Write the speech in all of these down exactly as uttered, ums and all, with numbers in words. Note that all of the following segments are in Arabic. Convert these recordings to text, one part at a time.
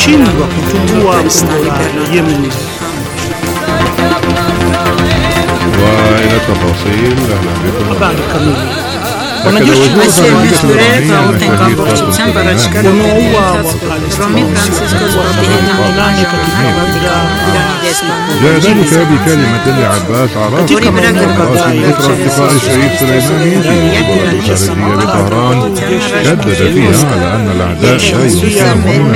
walishindwa kuchukua kombo la Yemen. وإلى تفاصيل habari kamili. Wanajeshi wa Israeli wanaotenga bochini barachikana Romi Francisco nane katika vita جاء ذلك بكلمة لعباس عراقي ذكرى ارتقاء الشهيد سليماني في الخارجية لطهران، شدد فيها على أن الأعداء لا يمكنهم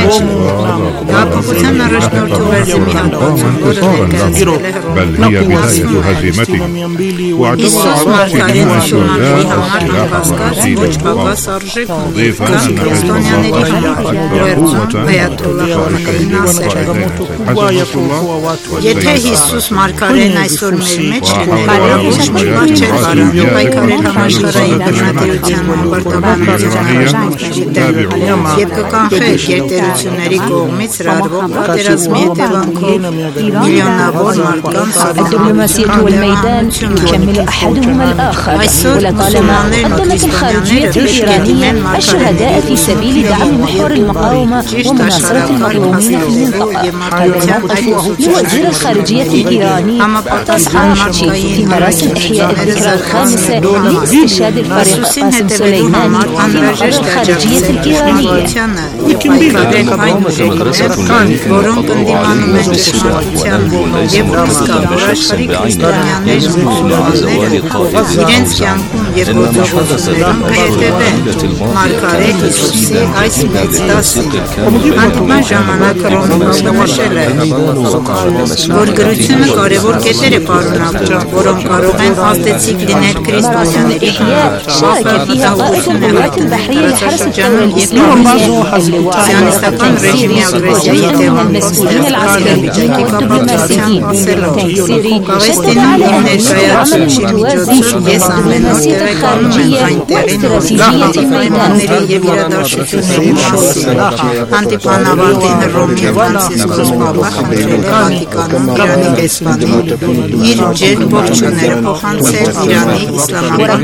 انتصارا له، بل هي بداية هزيمتهم. واعتبر عراقي من الشهداء السلاح الرئيسي للمقاومة، مضيفا أن حزب الله أكثر قوة Եթե Հիսուս մարգարեն այսօր մեր մեջ կգործի չէր կարող պայքարել համաշխարհային բռնատիրության ամբարտավանության եւ կկանխեր գերտերությունների կողմից հրահրվող պատերազմի հետևանքով միլիոնավոր մարդկանց الدبلوماسية والميدان يكمل أحدهما الآخر، ولطالما قدمت الخارجية الإيرانية الشهداء في سبيل دعم محور المقاومة ومناصرة المظلومين في المنطقة. هذا الموقف لوزير الخارجية الإيراني عباس عراقچي في مراسم إحياء الذكرى الخامسة لاستشهاد الفريق قاسم سليماني في مقر الخارجية الإيرانية. իրենց կյանքում եւ գործողություններում կհետևեն մարգարետ Հիսուսի այս մեծ դասը։ Հանդիպման ժամանակ Ռոմը նշել է, որ գրությունը կարևոր կետեր է պարունակում, որոնք կարող են ազդեցիկ լինել քրիստոնյաների համար։ شارك فيها قائد القوات البحرية لحرس الثورة الإسلامية اللواء رجيمي من المسؤولين العسكريين والدبلوماسيين تنكسيري شدد على أهمية العمل المتوازي والدبلوماسية الخارجية واستراتيجية الميدان. Հանդիպան ավարտին Ռոմի Ֆրանցիսկոս Պապը խնդրել է Վատիկանում Իրանի դեսպանին իր ջերմ ողջույնները փոխանցել Իրանի իսլամական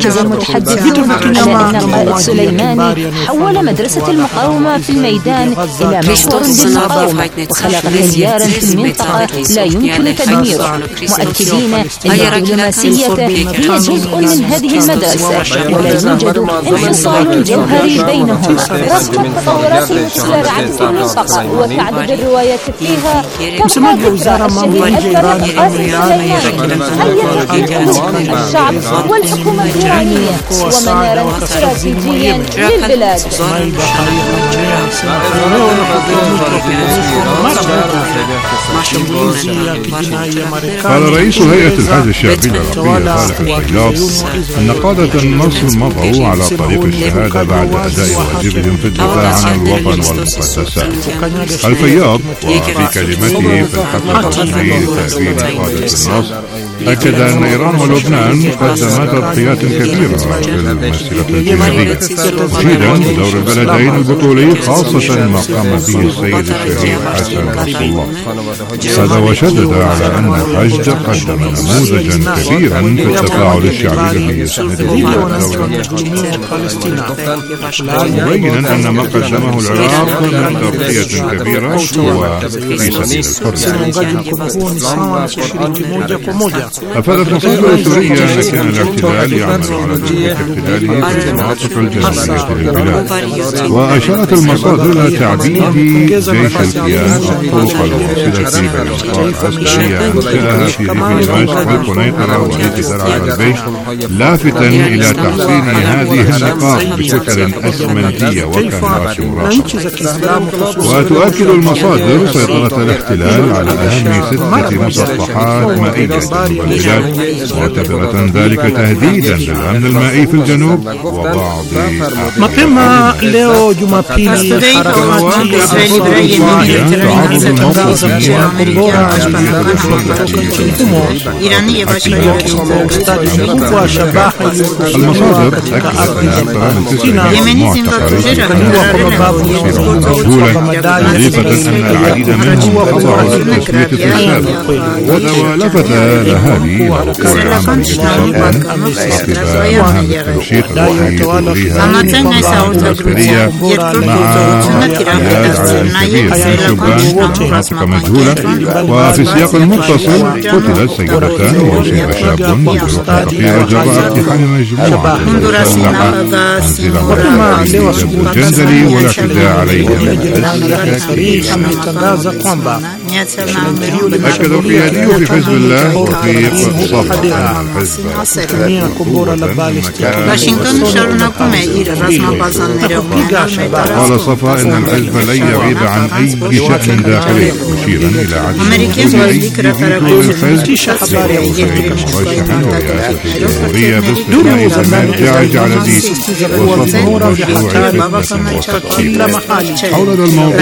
قائد سليماني حول مدرسة المقاومة في الميدان إلى محور للمقاومة وخلق انهيارا في المنطقة لا يمكن تدميره، مؤكدين أن الدبلوماسية هي جزء من هذه المدرسة ولا يوجد انفصال جوهري بينهما رغم التطورات المتسارعة في المنطقة وتعدد الروايات فيها. تبقى ذكرى الشهيد الفريق قاسم سليماني حية الشعب والحكومة الإيرانية ومنارا استراتيجيا للبلاد. قال رئيس هيئة الحج الشعبي العراقية صالح الفياض أن قادة النصر مضوا على طريق الشهادة بعد أداء واجبهم في الدفاع عن الوطن والمقدسات. الفياض وفي كلمته في الحفل الرسمي لتأكيد قادة النصر أكد أن إيران ولبنان قدمتا تضحيات كبيرة للمسيرة الجهادية، مشيدا بدور البلدين البطولي خاصة ما قام به السيد الشهيد حسن نصر الله. هذا وشدد على أن الحج قدم نموذجا كبيرا في التفاعل الشعبي الذي يسنده الدولة، مبينا أن ما قدمه العراق من تضحية كبيرة هو في سبيل الحرية. أفادت مصادر سورية أن كان الاحتلال يعمل على تثبيت احتلاله في المناطق الجنوبية للبلاد، وأشارت المصادر إلى تعبيد جيش الكيان الطرق الواصلة بإنشاء عسكرية أنشأها في ريف دمشق والقنيطرة والتي على الجيش، لافتا إلى تحسين هذه النقاط بشكل أسمنتية وكناش مراشد. وتؤكد المصادر سيطرة الاحتلال على أهم ستة مسطحات مائية البلاد، معتبرة ذلك تهديدا للأمن المائي في الجنوب وبعض mapema leo Jumapili harakati ya Israeli تعرض الموقف إيرانية المصادر أكدت أن مضيفة أن العديد منهم خضعوا للتسوية في السابق، ولفت لها الأهالي لوقوع عملية سرقة عقب مهام التنشيط الوحيد تجريها القطاعات العسكرية مع اعتياد عدد كبير من الشبان في مناطق مجهولة. وفي السياق المتصل قتلت سيدتان وأصيب شاب بجروح خطيرة جراء اقتحام مجموعة مسلحة منزل عمران في الجندلي والاعتداء عليهم. أكد القيادي في حزب الله رفيق صفا أن الحزب قال صفا إن الحزب لن يغيب عن أي شأن داخلي، مشيرا إلى عدم وجود الحزب شريكا مرشحا ورئاسة الجمهورية باستثناء زمان جعج على ذي وصفه مشروع حول الموضوع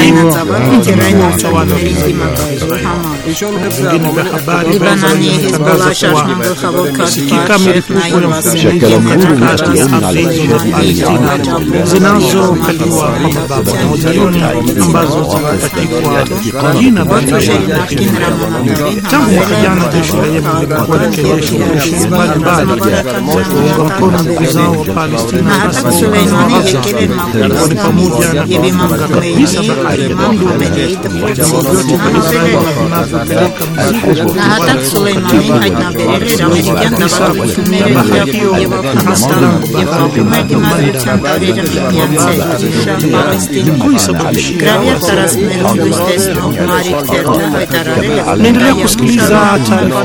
zinazokaliwa kwa mabavu milioni ambazo zinatakiwa jina baadaye. Tangu mwaka jana jeshi la Yemen limekuwa likiendesha operesheni mbalimbali kuunga mkono ndugu zao wa Palestina, hasa ikiwa ni pamoja na kufunga kabisa bahari ya Mundu vyombo vyote vya Israeli vinavyopeleka mzigo na hata Suleimani hainaberera mujyana bakutumira ya Pakistan ya hukumat Marekani taberera myanse Palestina gravia tarasmero istesno Marik terta hatarare. Naendelea kusikiliza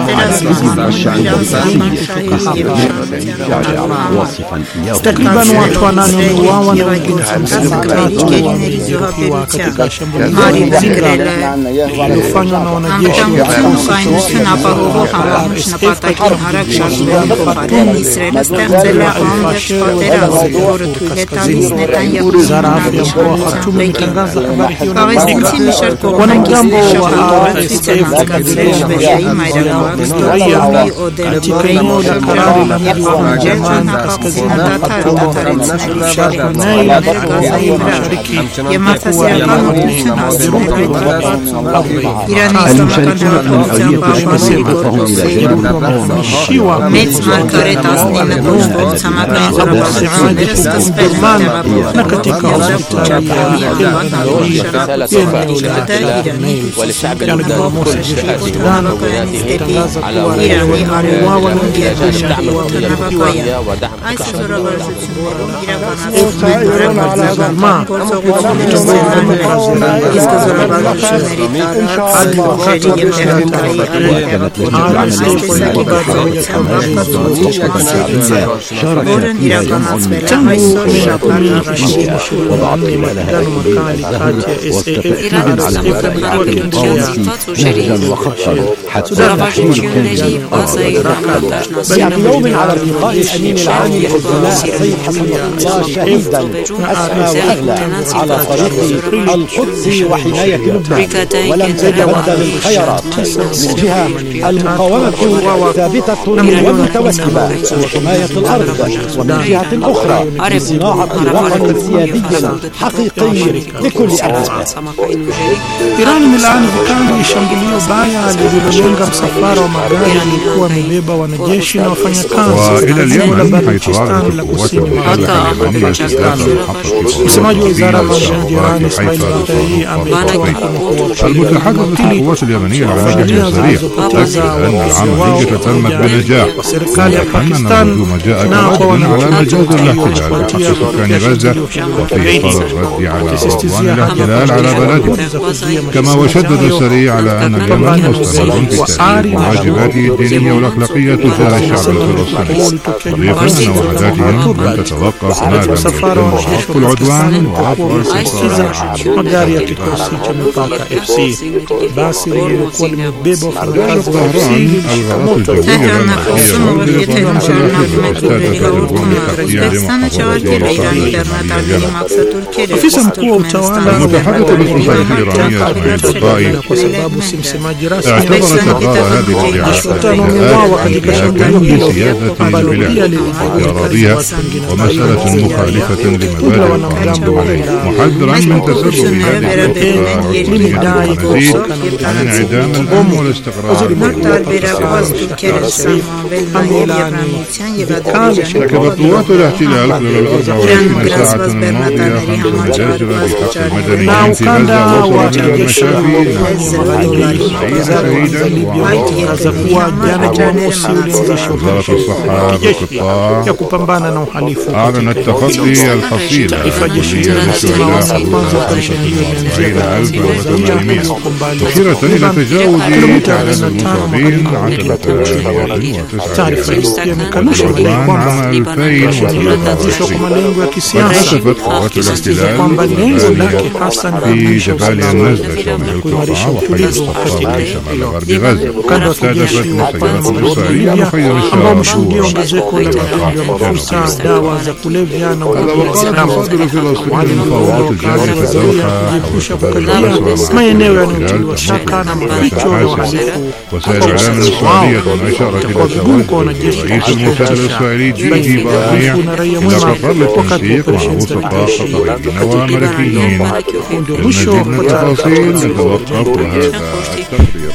takriban watu wanane wameuawa na wengine hamsini na tatu wamejeruhiwa katika shambulizi lililofanywa na wanajeshi wa kikosi cha R S F katika mji wa Khartoum kaskazini. Wizara ya afya mkoa wa Khartoum imetangaza habari hiyo na kwamba wanamgambo wa R S F wanaendelea na historia katika eneo la Karari la mji wa Jamani kaskazini mashariki na katika hospitali في يوم على اللقاء الأمين العام للدولة السيد حسن الله شهيدا أسمى وأغلى على طريق القدس وحماية لبنان، ولم تتبدل الخيارات. من جهة المقاومة ثابتة ومتوسبة وحماية الأرض، ومن جهة أخرى صناعة وطن سيادي حقيقي لكل أهلها. Iran imelaani vikali shambulio baya lililolenga msafara wa magari yalikuwa yamebeba wanajeshi na wafanyakazi وإلى اليمن حيث أعلنت القوات المسلحة اليمنية استهداف محطة msemaji wa wizara ya mambo ya nje ya Iran Ismail Baghai ametoa المتحدث عن القوات اليمنية العراقية الجزائرية أكد أن العملية تمت بنجاح، وأن الهجوم جاء كرد على مجهود الاحتلال بحق سكان غزة وفي إطار الرد على عدوان الاحتلال على بلده. كما وشدد السريع على أن اليمن مستمر في تأدية واجباته الدينية والأخلاقية تجاه الشعب الفلسطيني، مضيفا أن وحداتهم لن تتوقف ما لم يتم وقف العدوان وعفو الاستقرار. magari ya kikosi cha mipaka F C basi lililokuwa limebeba wafanyakazi wa F C lilikamoto afisa mkuu wa utawala kwa sababu si msemaji rasmi wameuawa katika shambulio hilo ambalo pia lilijeruhi ومسألة مخالفة لمبادئ القانون عليه، محذرا من تسبب هذه الخطة عرضية المزيد عن انعدام الأمن والاستقرار. ارتكبت قوات الاحتلال خلال الأربع وعشرين ساعة الماضية خمس مجازر بحق المدنيين في غزة وصلت إلى المشافي وزارة الصحة بالقطاع أعلنت تخطي الحصيلة الكلية للشهداء أربعين ألف وثمانمائة مشيرة إلى تجاوز أعداد المصابين عشرة آلاف وتسعة عام ألفين وثلاثة وعشرين وكشفت قوات الاحتلال في جبال النزلة شمال القطاع وحي الصفار في شمال غرب غزة استهدفت مسيرات إسرائيلية مخيم الشارع هذا وقال مصادر فلسطينية المفاوضات الجارية في الدوحة maeneo yanayotiliwa shaka na maficho ya uhalifu. وسائل الإعلام الإسرائيلية أشارت إلى زواج رئيس الموساد الإسرائيلي جيدي بارنيع إلى قطر للتنسيق مع وسطاء قطريين وأمريكيين. للمزيد من التفاصيل نتوقف وهذا التقرير.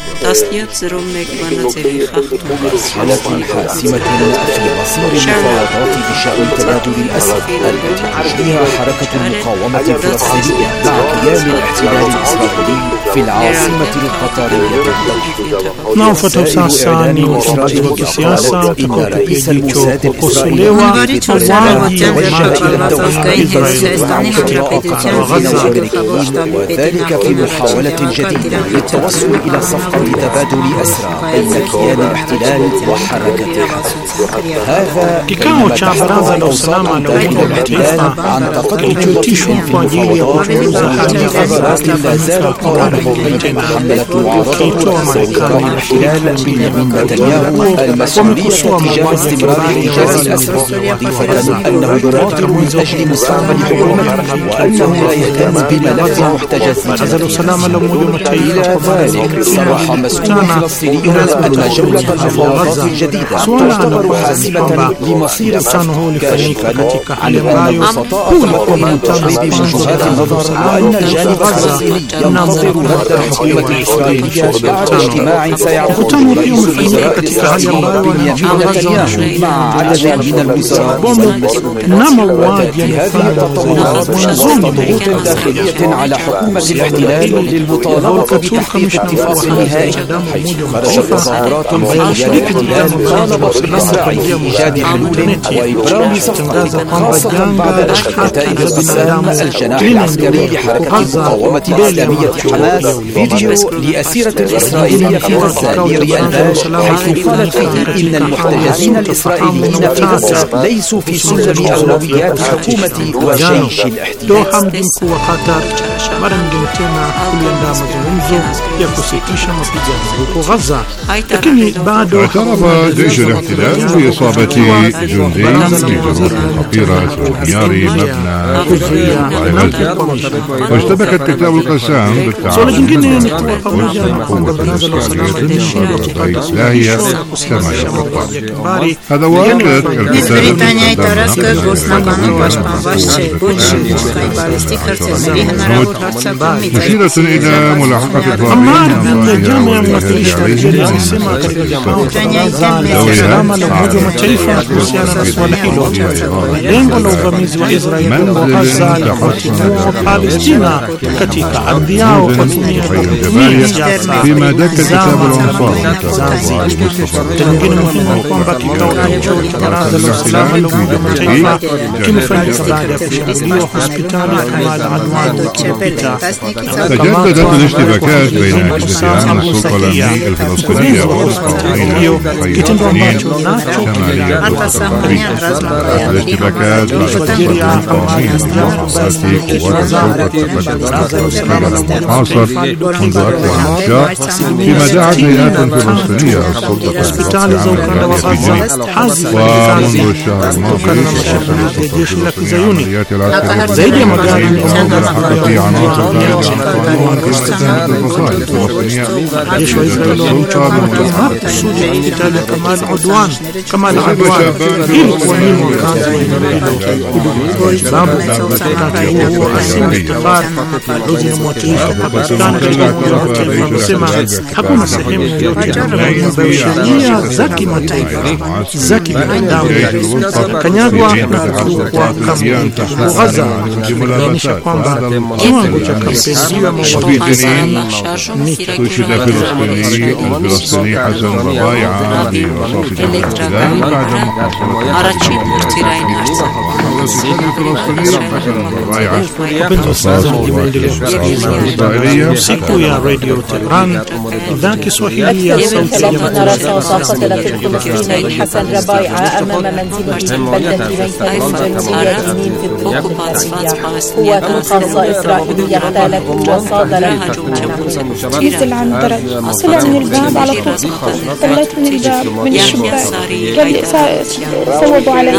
مرحلة حاسمة في مصير المفاوضات بشأن تبادل الأسرى التي تجريها حركة المقاومة الفلسطينية مع قيام الاحتلال الإسرائيلي في العاصمة القطرية. Unaofuata sasa ni uchambuzi wa kisiasa utakaotupia jicho kukosolewa mauaji ya umati wa Israeli katika ukanda wa Gaza. وذلك في محاولة جديدة للتوصل إلى صفقة تبادل أسرى بين كيان الاحتلال وحركة هذا kikao cha baraza la usalama la Umoja wa Mataifa kilichoitishwa kwa ajili ya kuchunguza hali ya Gaza لا زال قائمه بين حملة معارضة Marekani الاحتلال بنيامين نتنياهو المسؤولية تجاه استمرار إنجاز الأسرى ضيفة أنه يقاتل من أجل مستقبل حكومته وأنه لا يهتم بملف محتجزين. إلى ذلك صرح مسؤول فلسطيني أن جولة المفاوضات الجديدة تعتبر حاسمة لمصير الصفقة كاشفا عن أن الوسطاء طلبوا من تغليب وجهات النظر وأن الجانب الفلسطيني ينتظر رد الحكومة الإسرائيلية بعد اجتماع سيعقد رئيس الوزراء الإسرائيلي بنيامين نتنياهو مع عدد من الوزراء المسؤولين. في هذه التطورات وسط ضغوط داخلية على حكومة الاحتلال للمطالبة بتحقيق اتفاق نهائي، حيث خرجت تظاهرات في الاحتلال طالبت بإسرائيل إيجاد حلول وإبرام صفقة خاصة بعد نشر نتائج استسلام الجناح العسكري لحركة المقاومة الإسلامية حماس فيديو لأسيرة الإسرائيلية في غزة ليري الباش، حيث قالت فيه إن المحتجزين الإسرائيليين في غزة ليسوا في سلم أولويات حكومة وجيش الاحتلال. mara nyingine tena kuliandaa mazungumzo ya kusitisha mapigano huko Gaza, lakini bado اعترف جيش الاحتلال بإصابة جندي في جروح خطيرة في انهيار مبنى واشتبكت كتاب القسام بالتعاون قوة الإسرائيلية الإسلاهية كما يقول. هذا وردت مشيرة إلى ملاحقة lengo la uvamizi wa Israeli kwa Gaza na kuchukua Palestina katika ardhi yao kwa kutumia فيما دك كتاب الأنصار Tengine muhimu kwamba kikao hicho cha baraza la usalama la Umoja wa Mataifa kimefanyika baada ya kushambuliwa hospitali ya Kamal Adwan iliyopita. تجددت الاشتباكات بين أجهزتان السلطة الأمنية الفلسطينية والمقاومين الفلسطينيين شماليا الغربية. الاشتباكات بين المقاومين ومقاتلي قوات السلطة الفلسطينية المحاصر منذ أكثر من شهر، فيما دعت هيئات فلسطينية السلطة الفلسطينية ومنذ الشهر الماضي وصلت العمليات العسكرية ملاحقة عناصر ذلك عن قانون قيادة الفصائل الفلسطينية السلطة بملاحقة hospitali ya Kamal Adwan Kamal Adwan ili kuamini wakazi wa eneo hilo. Sababu wakati huo Asim Istikhbar, balozi na mwakilishi wa Pakistan katika Umoja wa Mataifa, amesema hakuna sehemu yoyote ya sheria za kimataifa za kibinadamu kanyagwa na kuwa kamili Gaza, kuonyesha kwamba kiwango cha kampeni hiyo تشهد فلسطيني الفلسطيني حسن ربايعة برصاص الاحتلال بعد محاصرة siku ya Radio Tehran idhaa Kiswahili ya sauti ya Amerika. الفلسطيني حسن ربايعة أمام منزله في بلدة ميثم الجنوبية في الضفة الغربية. قوات خاصة إسرائيلية اغتالت وصادرت ينزل عن درج طلع من الباب على طول، طلعت من الباب من الشباك قال لي صوبوا علي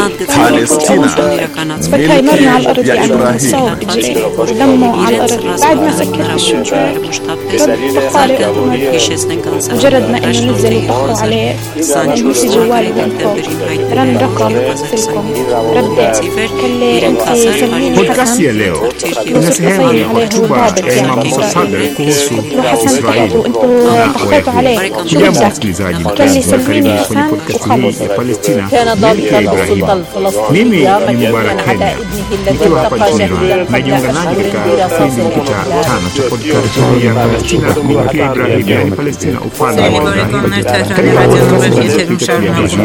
فكاي مرمي على الأرض يعني صوب دمه على الأرض. بعد ما سكت الشباك فقال مجرد ما إنه نزل وطخوا عليه نسي جوالي من فوق رن رقم سلكم ردت كلي أنت سلميني Podcast ya leo ina sehemu ya hotuba ya Imam Sadr kuhusu Israeli na Wayahudi. Jambo msikilizaji mpenzi, karibu kwenye podcast hii ya Palestina ya Ibrahim. Mimi ni Mubarak Kenya, nikiwa hapa nchini Iran. Najiunga nanyi katika kipindi cha tano cha podcast ya Palestina milki ya Ibrahim, yani Palestina ufalme wa Ibrahim. Katika podcast hii tutaangazia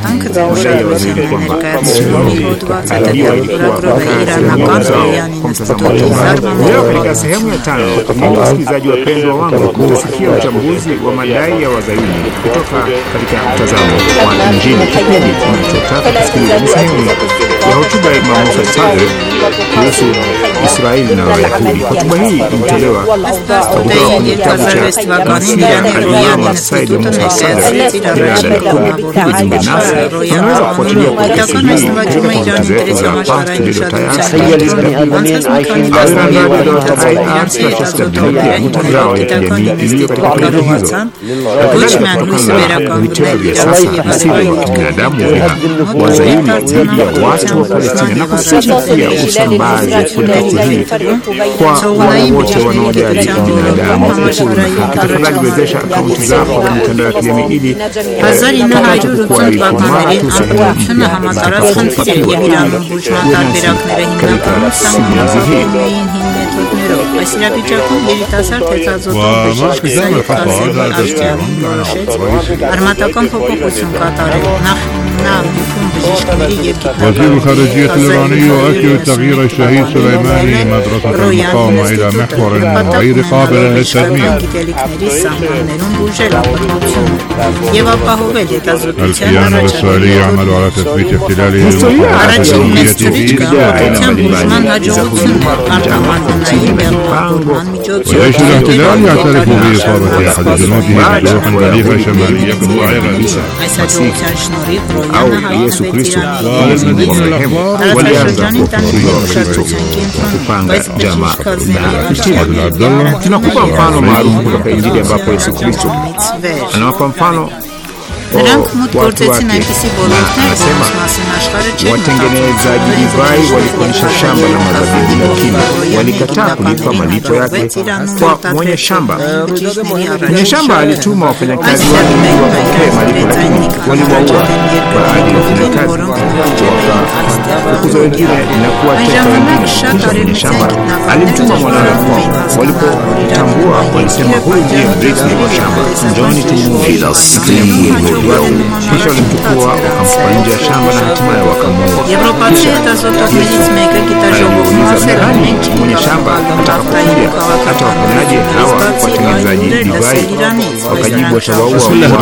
leo katika sehemu ya tano. Wasikilizaji wapendwa wangu, tutasikia uchambuzi wa madai ya Wazayuni kutoka katika mtazamo wa Injili. Kipindi tunachotaka kusikiliza ni sehemu ya hotuba ya Imam Sadr kuhusu Israeli na Wayahudi. Hotuba hii ilitolewa kutoka kwenye kitabu cha Masia al-Imam Said Musa Sadr Irada Likuni. Kujiunga nasi unaweza kufuatilia podcast hii katika tovuti zetu za Past Studio Tayari pia mitandao ya kijamii iliyo katika peji hizo. Kadhalika kutokana na vitendo vya sasa visivyo vya kibinadamu vya Wazayuni dhidi ya watu wa Palestina, na kusihi pia usambazi wa podcast hii kwa wale wote wanaojali binadamu, uhuru na haki. Tafadhali wezesha akaunti zako za mitandao ya kijamii ili tupate kukuarifu mara tu Şuna hamataraf sanfir yebiram bujmatar beraknere hinnakan sanfir hii Asira bijakun yeritasar tezazotun beşiktaş'ın armatakan փոփոխություն կատարել նախ նա միքում բժիշկների երկիքական وزير الخارجية الإيراني يؤكد تغيير الشهيد سليماني مدرسة المقاومة إلى محور غير قابل للتدمير. الكيان الإسرائيلي يعمل على تثبيت احتلاله المقاومة في وجيش الاحتلال يعترف بإصابة أحد جنوده بجروح بليغة شمالية ضائعة. au Yesu Kristo marehemu walianza kupanga njama na fitina. Tunakupa mfano maalum kutoka Injili ambapo Yesu Kristo anawapa mfano Նրանք մոտ գործեցին այնպիսի ոլորտներ, որոնց մասին աշխարհը չէր watengenezaji divai walikuonyesha shamba la mazabibu, lakini walikataa kulipa malipo yake kwa mwenye shamba. Mwenye shamba alituma wafanyakazi wake wapokee malipo, lakini waliwaua baadhi ya wafanyakazi, wakafukuza wengine na kuwateka wengine. Kisha mwenye shamba alimtuma mwanawe kwao. Walipotambua walisema, huyu ndiye mrithi wa shamba, njooni tumuue. Kisha walimchukua wakamtupa nje ya shamba na hatimaye wakamuua. Mwenye shamba atakapokuja hata wafanyaje hawa watengenezaji divai? Wakajibu watawaua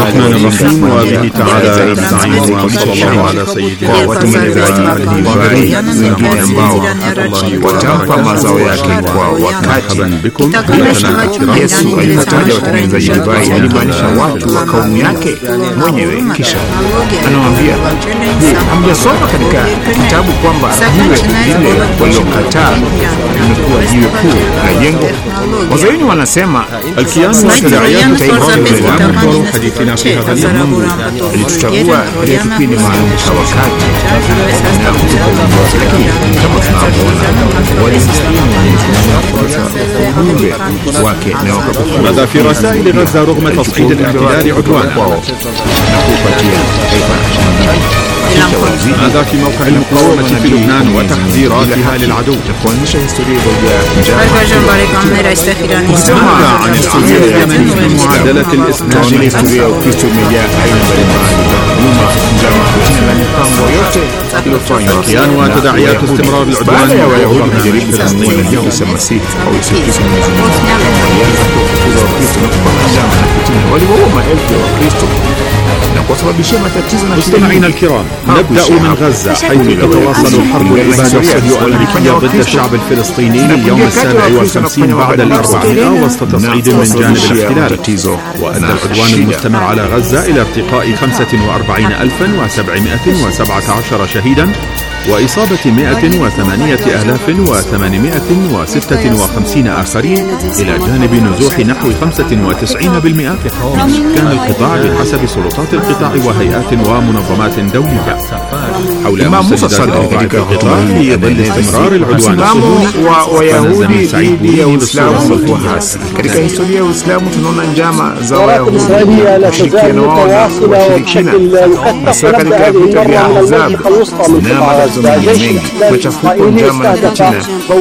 watengenezaji divai wengine ambao watampa mazao yake kwa wakati. Yesu alipotaja watengenezaji divai alimaanisha watu wa kaumu yake. Mwenye mwenyewe. Kisha anawaambia, je, hamjasoma katika kitabu kwamba jiwe lile walilokataa limekuwa jiwe kuu la jengo? Wazayuni wanasema الكيان والتداعيات محور حديثنا في هذا اليوم. alituchagua katika kipindi maalum cha wakati na kutukuza, lakini kama tunavyoona walisilimu ujumbe wake na wakakufuru. ماذا في رسائل غزة رغم تصعيد الاحتلال عدوانا؟ ماذا في موقع المقاومة في لبنان وتحذيراتها للعدو؟ ماذا عن السورية اليمنية ومعادلة الإسلام؟ الكيان وتداعيات استمرار العدوان ويهود مستمعينا الكرام، نبدأ من غزة حيث تتواصل الحرب الإبادة الصهيونية ضد الشعب الفلسطيني لليوم السابع والخمسين بعد الأربعمائة وسط تصعيد من جانب الاحتلال، وأدى العدوان المستمر على غزة إلى ارتقاء خمسة وأربعين ألفا وسبعمائة وسبعة عشر شهيدا وإصابة مائة وثمانية آلاف وثمانمائة وستة وخمسين آخرين، إلى جانب نزوح نحو خمسة وتسعين بالمئة من سكان القطاع بحسب سلطات القطاع وهيئات ومنظمات دولية. حول مستجدات ذلك القطاع في ظل استمرار العدوان الصهيوني ويهودي dhidi ya Uislamu wa hasi. Katika historia ya Uislamu tunaona njama za Wayahudi kushirikiana wao na washirikina, hasa katika vita vya Ahzab na mazungumzo mengi, machafuko, njama na fitina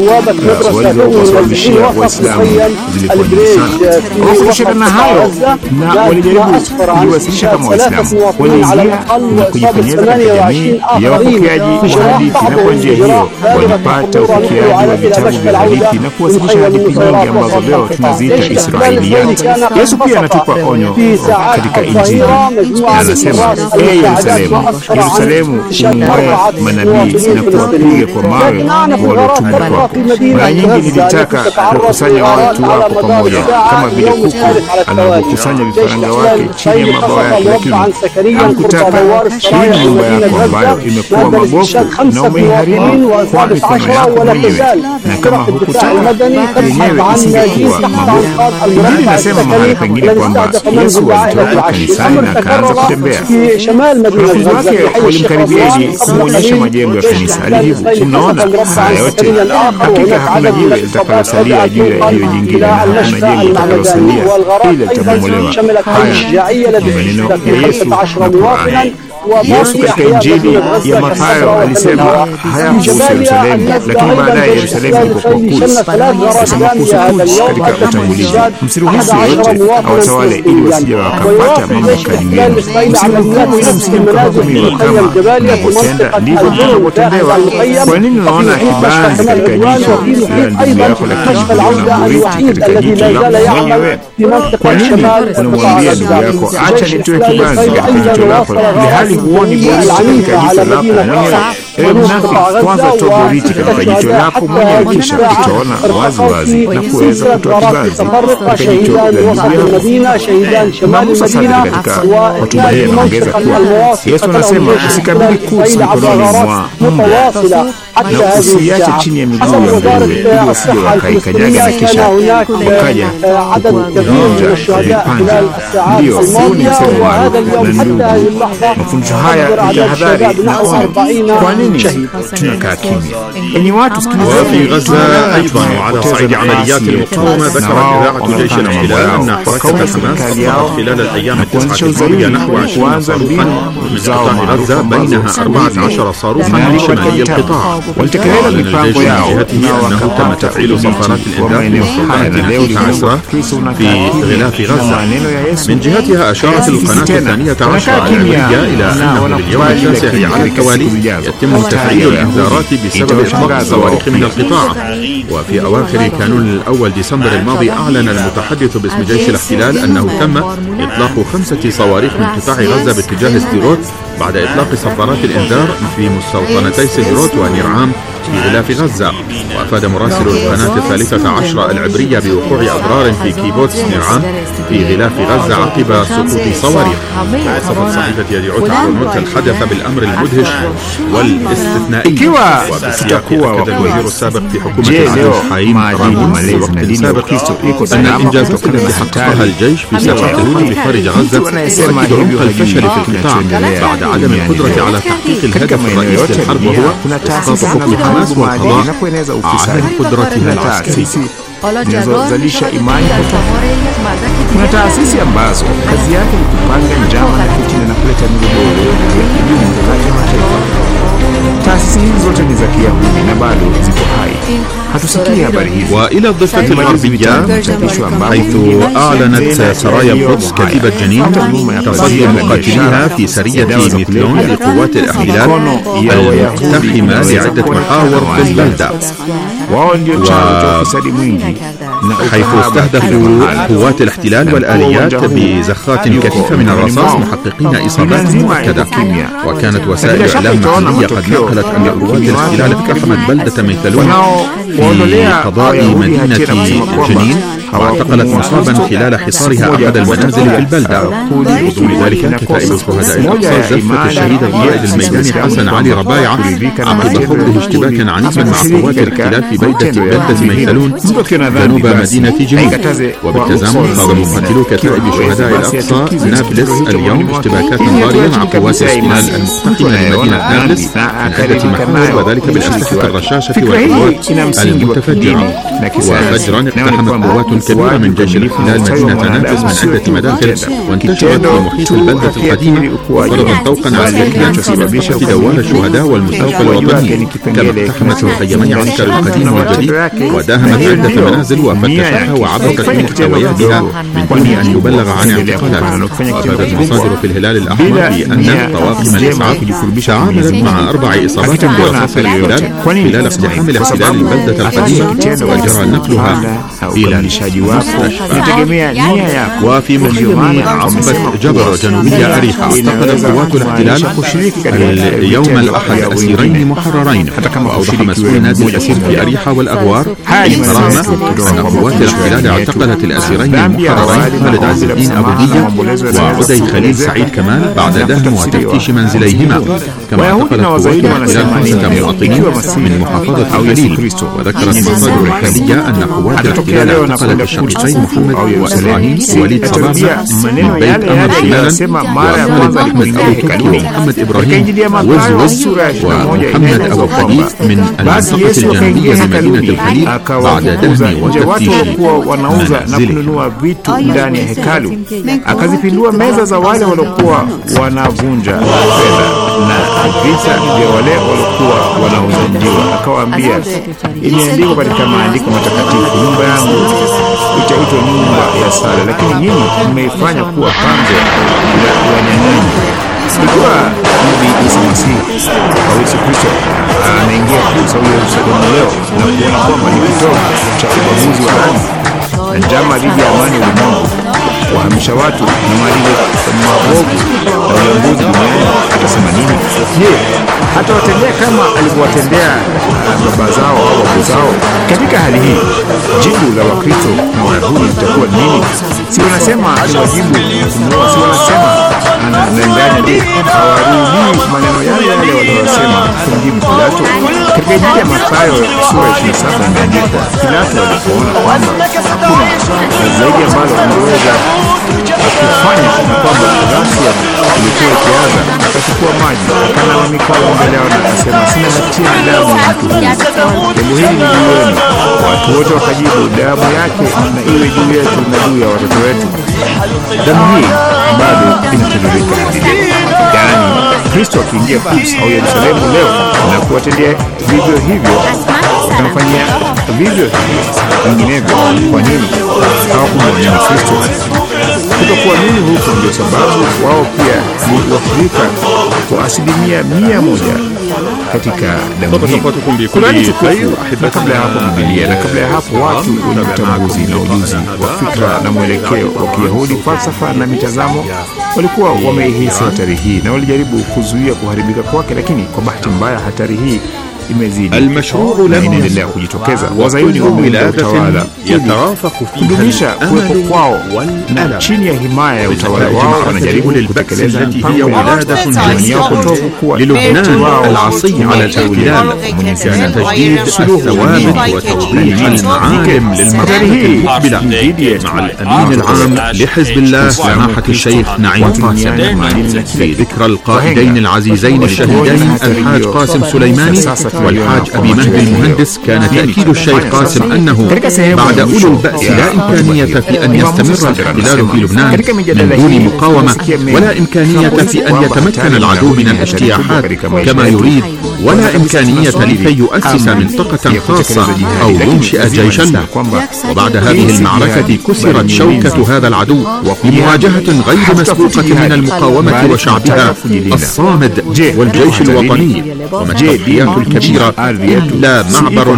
waliowasababishia Waislamu zilikuwa nyingi sana. Wakushirikana na hayo na walijaribu kujiwasilisha kama Waislamu, waliingia na kujipenyeza katika jamii ya wapokeaji wa hadithi, na kwa njia hiyo walipata ufikiaji wa vitabu vya hadithi na kuwasilisha hadithi nyingi ambazo leo tunaziita Israiliyat. Yesu pia anatupa onyo katika Injili na anasema, ee Yerusalemu, Yerusalemu, umwae manabii na kuwapiga kwa mawe waliotumwa kwako. Mara nyingi nilitaka kukusanya watu wako pamoja kama vile kuku anavyokusanya vifaranga wake chini ya mabawa yake, lakini hakutaka. Hii nyumba yako ambayo imekuwa magofu na umeiharibu kwa mikono yako mwenyewe, na kama hukutaka yenyewe isingekuwa magofu. Injili inasema mahali pengine kwamba Yesu alitoka kanisani na akaanza kutembea. Wanafunzi wake walimkaribia ili kumwonyesha majengo ya kanisa. Alijibu, tunaona haya yote, hakika hakuna jiwe litakalosalia juu ya jiwe jingine, na hakuna jengo litakalosalia ila litabomolewa. Haya ni maneno ya Yesu na Qur'ani. Yesu katika Injili ya Mathayo alisema haya kuhusu Yerusalemu, lakini baadaye Yerusalemu ilipokuwa Quds. Alisema kuhusu Quds katika utangulizi, msiruhusu yote awatawale ili wasije wakapata mamlaka juu yenu. Msiruhusu ili msije mkahukumiwa, kama mnavyotenda ndivyo mtakavyotendewa. Kwa nini unaona kibanzi katika jicho la ndugu yako, lakini unaona boriti katika jicho lako mwenyewe? Kwa nini unamwambia ndugu yako, acha nitoe kibanzi katika jicho lako, ilhali huoni boriti katika jicho lako mwenyewe? Ewe mnafiki, kwanza toa boriti katika jicho lako mwenyewe, kisha utaona wazi wazi na kuweza kutoa kibanzi katika jicho la ndugu yako. Na Musa sasa katika hotuba hii anaongeza kuwa Yesu anasema, usikabili Quds mikononi mwa mbwa na usiache chini ya miguu ya nguruwe ili wasije wakaikanyaga na kisha wakaja kukuvunja vipande. Ndiyo, huu ni msemo maarufu na ndugu. Mafundisho haya ni tahadhari na onyo. Kwa nini tunakaa kimya? Enyi watu, sikilizeni. وفي غزة أيضا وعلى صعيد عمليات المقاومة، ذكرت إذاعة جيش الاحتلال أن حركة حماس صفرت خلال الأيام التسعة الماضية نحو عشرين صاروخا من قطاع غزة، بينها أربعة عشر صاروخا لشمالي القطاع. والتكرار الجيش من جهته أنه تم تفعيل صفارات الإنذار في عشرة في غلاف غزة. من جهتها أشارت القناة الثانية عشرة الأمريكية إلى أنه لليوم التاسع على التوالي يتم تفعيل الإنذارات بسبب إطلاق الصواريخ من القطاع. وفي أواخر كانون الأول ديسمبر الماضي أعلن المتحدث باسم جيش الاحتلال أنه تم إطلاق خمسة صواريخ من قطاع غزة باتجاه سديروت بعد إطلاق صفارات الإنذار في مستوطنتي سديروت ونير عام في غلاف غزة. وأفاد مراسل القناة الثالثة عشرة العبرية بوقوع أضرار في كيبوتس نيرعام في غلاف غزة عقب سقوط صواريخ. وصفت صحيفة يديعوت أحرنوت الحدث بالأمر المدهش والاستثنائي. وبسياق أكد الوزير السابق في حكومة العزيز حايم رامون في وقت سابق أن الإنجازات التي حققها الجيش في ساحة الحرب خارج غزة تؤكد عمق الفشل في القطاع بعد عدم القدرة على تحقيق الهدف الرئيسي للحرب، وهو إسقاط حكم حماس والقضاء على قدرتها العسكرية. zinazozalisha imani potofu. Kuna taasisi ambazo kazi yake ni kupanga njama na fitina na kuleta migogoro ya kidumu kati ya mataifa. Taasisi hizi zote ni za Kiyahudi na bado ziko hai. Hatusikia habari hizi. وإلى الضفة الغربية حيث أعلنت سرايا القدس كتيبة جنين تصدي مقاتليها في سرية مثلون لقوات الاحتلال المقتحمة لعدة محاور في البلدة، حيث استهدفوا قوات الاحتلال والآليات بزخات كثيفة من الرصاص محققين إصابات مؤكدة. وكانت وسائل إعلام محلية قد نقلت أن قوات الاحتلال اقتحمت بلدة مثلون في قضاء مدينة جنين واعتقلت مصابا خلال حصارها أحد المنازل في البلدة. وضمن ذلك كتائب شهداء الأقصى زفت الشهيد القائد الميداني حسن علي ربايعة عقب حقه اشتباكا عنيفا مع قوات الاحتلال في بلدة بلدة ميثلون جنوب مدينة جنين. وبالتزامن خاض مقاتلو كتائب شهداء الأقصى نابلس اليوم اشتباكات ضارية مع قوات الاحتلال المقتحمة لمدينة نابلس من عدة محاور، وذلك بالأسلحة الرشاشة والقوات المتفجرة. وفجرا اقتحمت قوات كبيرة من جيش الاحتلال مدينة نابلس من عدة مداخل وانتشرت في محيط البلدة القديمة وفرضت طوقا عسكريا في دوار الشهداء والمستوقع الوطني، كما اقتحمت الخيمي عسكر القديم والجديد وداهمت عدة منازل وفتشتها وعبقت في محتوياتها من دون أن يبلغ عن اعتقالات. وأفادت مصادر في الهلال الأحمر بأن طواقم الإسعاف تعاملت مع أربع إصابات برصاص الاحتلال خلال اقتحام الاحتلال البلدة القديمة وجرى نقلها إلى المستشفى. وفي مخيم عصبة جبر جنوبية أريحة اعتقلت قوات الاحتلال اليوم الأحد أسيرين محررين. وأوضح مسؤول نادي الأسير في أريحة والأغوار رغم أن قوات الاحتلال اعتقلت الأسيرين المحررين خالد عز الدين أبو دية وعدي خليل سعيد كمال بعد دهم وتفتيش منزليهما. كما اعتقلت قوات الاحتلال خمسة مواطنين من محافظة الخليل. وذكرت مصادر محلية أن قوات الاحتلال اعتقلت الشقيقين محمد وإبراهيم ووليد صباحة من بيت أمر خلالا وخالد أحمد أبو تركي ومحمد إبراهيم وز وز ومحمد أبو خليل من المنطقة الجنوبية بمدينة الخليل بعد دهم وتفتيش منزله. Akazipindua meza za wale waliokuwa wanavunja fedha na vita vya wale waliokuwa wanauza njiwa. Akawaambia, imeandikwa katika maandiko matakatifu, nyumba yangu itaitwa nyumba ya sala, lakini nyinyi mmeifanya kuwa pango la wanyang'anyi. Ikiwa Nabii Isa Masihi au Yesu Kristo anaingia kuuza Yerusalemu leo na kuona kwamba ni kitovu cha ubaguzi wa rangi na njama dhidi ya amani ya ulimwengu, wahamisha watu na maadili mabovu na uongozi duniani, atasema nini? Je, hata watendea kama alivyowatendea baba zao au babu zao? Katika hali hii, jibu la Wakristo na Wayahudi litakuwa nini? Si wanasema ni wajibu kumuua, si wanasema anadanganya, je, hawarudii maneno yale yale waliyosema kumjibu Pilato? Katika Injili ya Mathayo sura ya ishirini na saba imeandikwa, Pilato alipoona kwamba hakuna zaidi ambalo anaweza kufanya na kwamba ghasia ilikuwa ikianza, akachukua maji akanawa mikono mbele yao na akasema, sina hatia ya damu ya mtu huyu, jambo hili ni juu yenu. Watu wote wakajibu, damu yake na iwe juu yetu na juu ya watoto wetu. Damu hii bado inatiririka hadi leo. Yaani Kristo akiingia Quds au Yerusalemu leo na kuwatendea vivyo hivyo, watamfanyia vivyo hivyo vinginevyo. Kwa nini? Hawakumwamini Kristo. Kutokuamini huko ndio sababu wao pia ni Waafrika kwa asilimia mia moja katika damu hii. Kurani tukufu na kabla ya hapo Biblia, na kabla ya hapo watu wenye utambuzi na ujuzi wa fikra na mwelekeo wa Kiyahudi, falsafa na mitazamo walikuwa wameihisi hatari hii na walijaribu kuzuia kuharibika kwake, lakini kwa bahati mbaya hatari hii imezidi المشروع na لم inaendelea kujitokeza. وكل Wazayuni wameunda ولادة utawala يترافق فيها kudumisha kuwepo kwao na والألم chini ya himaya ya utawala wao wanajaribu للبأس kutekeleza التي mpango هي yao ولادة جنون للبنان العصي على الاحتلال. كان تجديد الثوابت وتوضيح المعالم للمرحلة المقبلة مع الأمين العام لحزب الله سماحة الشيخ نعيم قاسم في ذكرى القائدين العزيزين الشهيدين الحاج قاسم سليماني والحاج أبي مهدي المهندس. كان تأكيد الشيخ قاسم أنه بعد أولو البأس لا إمكانية في أن يستمر الاحتلال في لبنان من دون مقاومة، ولا إمكانية في أن يتمكن العدو من الاجتياحات كما يريد، ولا إمكانية لكي يؤسس منطقة خاصة أو ينشئ جيشا له. وبعد هذه المعركة كسرت شوكة هذا العدو بمواجهة غير مسبوقة من المقاومة وشعبها الصامد والجيش الوطني. وما التضحيات الكبيرة لا معبر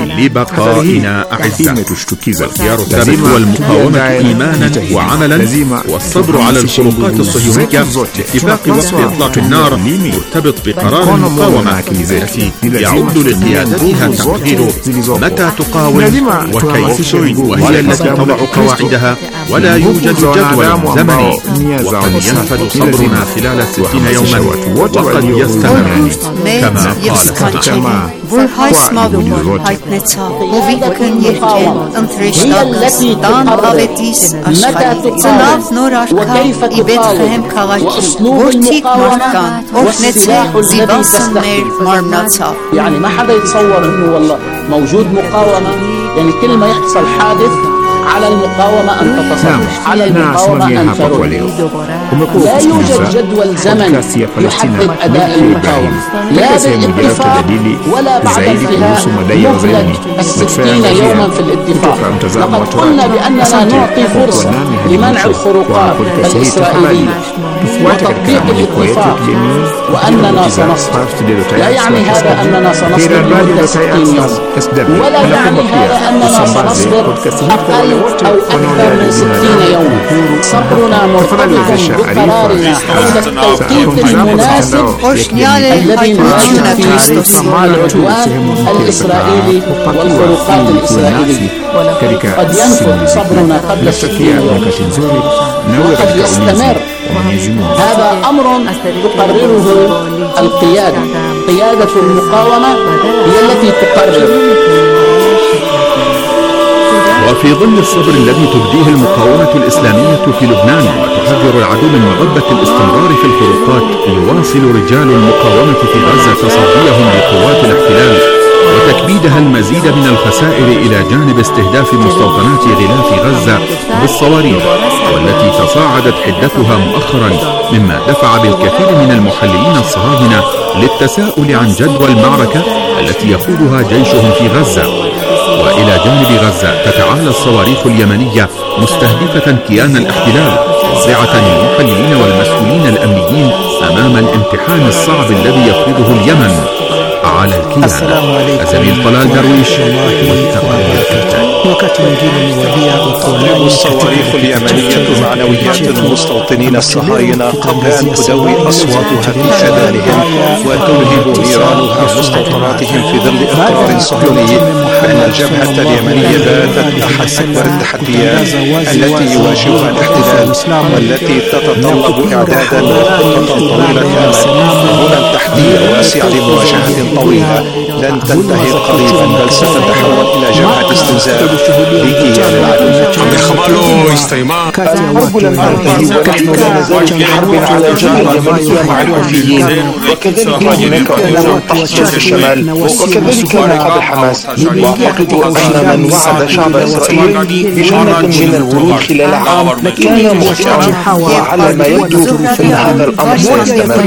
لبقائنا أعزاء. الخيار الثابت هو المقاومة إيمانا وعملا، والصبر على الخروقات الصهيونية. اتفاق وقف إطلاق النار مرتبط بقرار المقاومة التي يعود لقيادتها تقرير متى تقاوم وكيف، وهي التي تضع قواعدها، ولا يوجد جدول زمني. وقد ينفد صبرنا خلال ستين يوما وقد يستمر كما قال. Burhais Mavur հայտնեցավ, հովիվքն երկեն, ընտրեշտակս, տան ավետիս աշխարհի, ծնավ նոր արքա, ի Բեթլեհեմ քաղաքի, որդիկ մարդկան, օրհնեցավ, զիվասներ մարմնացավ. يعني ما حدا يتصور انه والله موجود مقاومة، يعني كل ما يحصل حادث على المقاومة أن تتصرف، على المقاومة أن ترد. لا يوجد جدول زمن يحدد أداء المقاومة، لا بالاتفاق ولا بعد انتهاء مهلة الستين يوما في الاتفاق. لقد قلنا بأننا نعطي فرصة لمنع الخروقات الإسرائيلية وتطبيق الاتفاق وأننا سنصبر. لا يعني هذا أننا سنصبر لمدة ستين يوم، ولا يعني هذا أننا سنصبر أقل أو أكثر من ستين يوما. صبرنا مرتبط بقرارنا حول التوقيت المناسب الذي نواجه فيه العدوان الإسرائيلي والخروقات الإسرائيلية. قد ينفذ صبرنا قبل ستين يوما وقد يستمر. هذا أمر تقرره القيادة. قيادة المقاومة هي التي تقرر. وفي ظل الصبر الذي تبديه المقاومة الإسلامية في لبنان وتحذر العدو من مغبة الاستمرار في الخروقات، يواصل رجال المقاومة في غزة تصديهم لقوات الاحتلال وتكبيدها المزيد من الخسائر إلى جانب استهداف مستوطنات غلاف غزة بالصواريخ، والتي تصاعدت حدتها مؤخرا، مما دفع بالكثير من المحللين الصهاينة للتساؤل عن جدوى المعركة التي يخوضها جيشهم في غزة. وإلى جانب غزة تتعالى الصواريخ اليمنية مستهدفة كيان الاحتلال، واضعة المحللين والمسؤولين الأمنيين أمام الامتحان الصعب الذي يفرضه اليمن على الكيان. الزميل طلال درويش والتقرير التالي. تضرب الصواريخ اليمنية معنويات المستوطنين الصهاينة قبل أن تدوي أصواتها في أذانهم وتلهب نيرانها مستوطناتهم في ظل إقرار صهيوني بأن الجبهة اليمنية باتت أحد أكبر التحديات التي يواجهها الاحتلال، والتي تتطلب إعدادا خطة طويلة الأمد. هنا التحدي واسع لمواجهة طويلة لن تنتهي قريبا، بل ستتحول إلى جبهة استنزاف لكيان العدو. الحرب لم تنتهي ونحن لا نزال في حرب على الجبهة اليمنية مع الحوثيين، وكذلك هناك أمور تحصل في الشمال، وكذلك نقاط حماس. وأعتقد أن من وعد شعب إسرائيل بجنة من الورود خلال عام كان مخطئا، وعلى ما يبدو أن هذا الأمر سيستمر.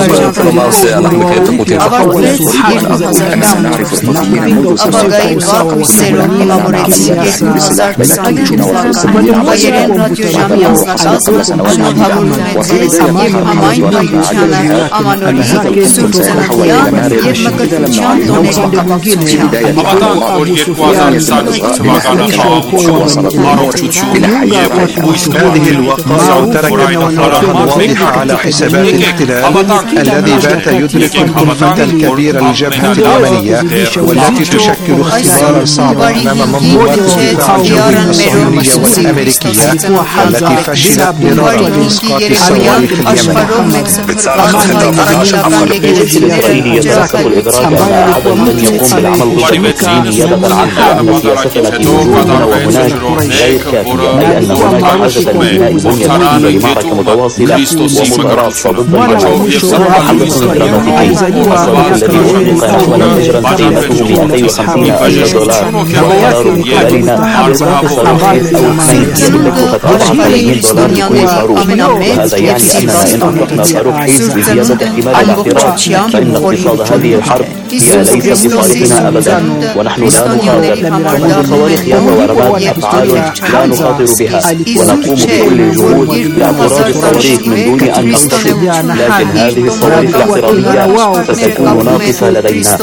هذه الوقائع تركت أثرها واضحة على حسابات الاحتلال الذي بات يدرك الكلفة الكبيرة للجبهة اليمنية الأمريكية والتي تشكل اختبارا صعبا أمام منظومات الدفاع الجوي الصهيونية والأمريكية التي فشلت برغم إسقاط الصواريخ اليمنية. يتذكر الإدراك أن أحد من يقوم بالعمل بشكل نيابة عن أن السياسة التي وجودنا وهناك غير كافية، أي أن هناك حاجة لبناء بنية تحتية لمعركة متواصلة ومتراصة ضد المجهول. حدث الانقلابات الصواريخ الذي أحرق ولم تجرى قيمته مئتين وخمسين ألف دولار وقرار علينا إسقاط صاروخ أو اثنين يكلف أربعة ملايين دولار لكل صاروخ، وهذا يعني أننا إن أطلقنا صاروخين بزيادة احتمال الاعتراض فإن اقتصاد هذه الحرب هي ليس بصالحنا أبدا، ونحن لا نخاطر. فمنذ صواريخ يابا ورماد أفعال لا نخاطر بها، ونقوم بكل الجهود لاعتراض الصواريخ من دون أن ننتصر، لكن هذه الصواريخ الاعتراضية ستكون ناقصة لدينا.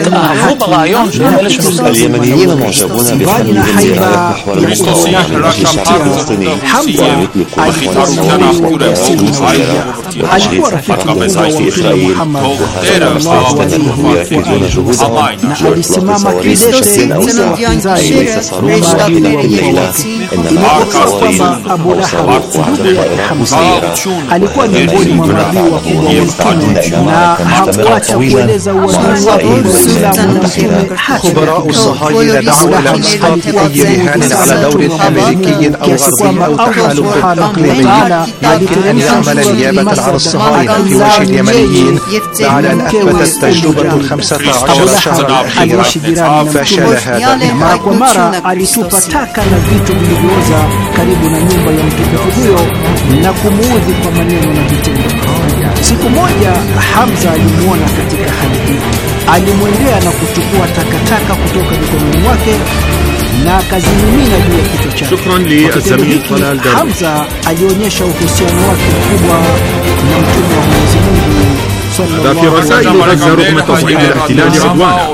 اليمنيون معجبون بحملهم للغاية محور المقاومة من أجل الشعب الفلسطيني، ويطلقون أحوال الصواريخ والطائرات وتشغيل سفارة الإسرائيل في إسرائيل، وهذا مستمر ويركزون جهودهم على إطلاق صواريخ بشكل أوسع، أي ليس صاروخ واحدا في الليلة، إنما صواريخ أو صاروخ وعدة طائرات مسيرة. وهذه الدولة يستعدون إلى معركة مستمرة طويلة مع إسرائيل وإسرائيل منتصرة. خبراء الصهاينة دعوا إلى إسقاط أي رهان على دور أمريكي أو غربي أو تحالف إقليمي، لكن يعمل نيابة عن الصهاينة في وجه اليمنيين بعد أن أثبتت التجربة الخمسة عشر شهرا الأخيرة فشل هذا الإمارة. Mara alitupa taka na vitu vilivyooza karibu na nyumba ya mtukufu huyo na kumuudhi kwa maneno na vitendo. Siku moja Hamza alimuona katika hali hii. Alimwendea na kuchukua takataka kutoka mikononi mwake na akazimimina juu ya kichwa chake. شكرا للزميل طلال داوود. Hamza alionyesha uhusiano wake mkubwa na mtume wa Mwenyezi Mungu. هذا في رسائل غزة رغم تصعيد الاحتلال عدوانا.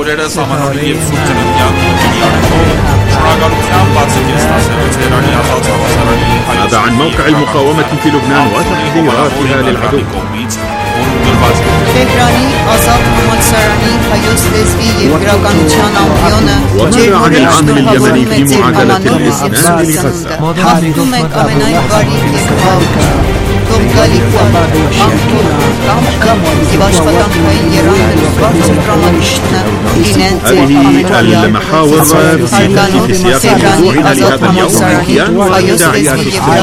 هذا عن موقع المقاومة في لبنان وتحذيراتها للعدو. وماذا عن العامل اليمني في معادلة الإسلام لغزة؟ هذه المحاور في سياق موضوعنا لهذا اليوم الكيان والداعيات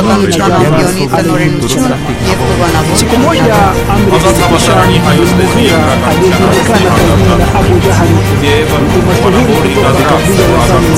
Siku moja Amri aliyejulikana kwa jina la Abu Jahal, mtu mashuhuri kutoka kabila la Bani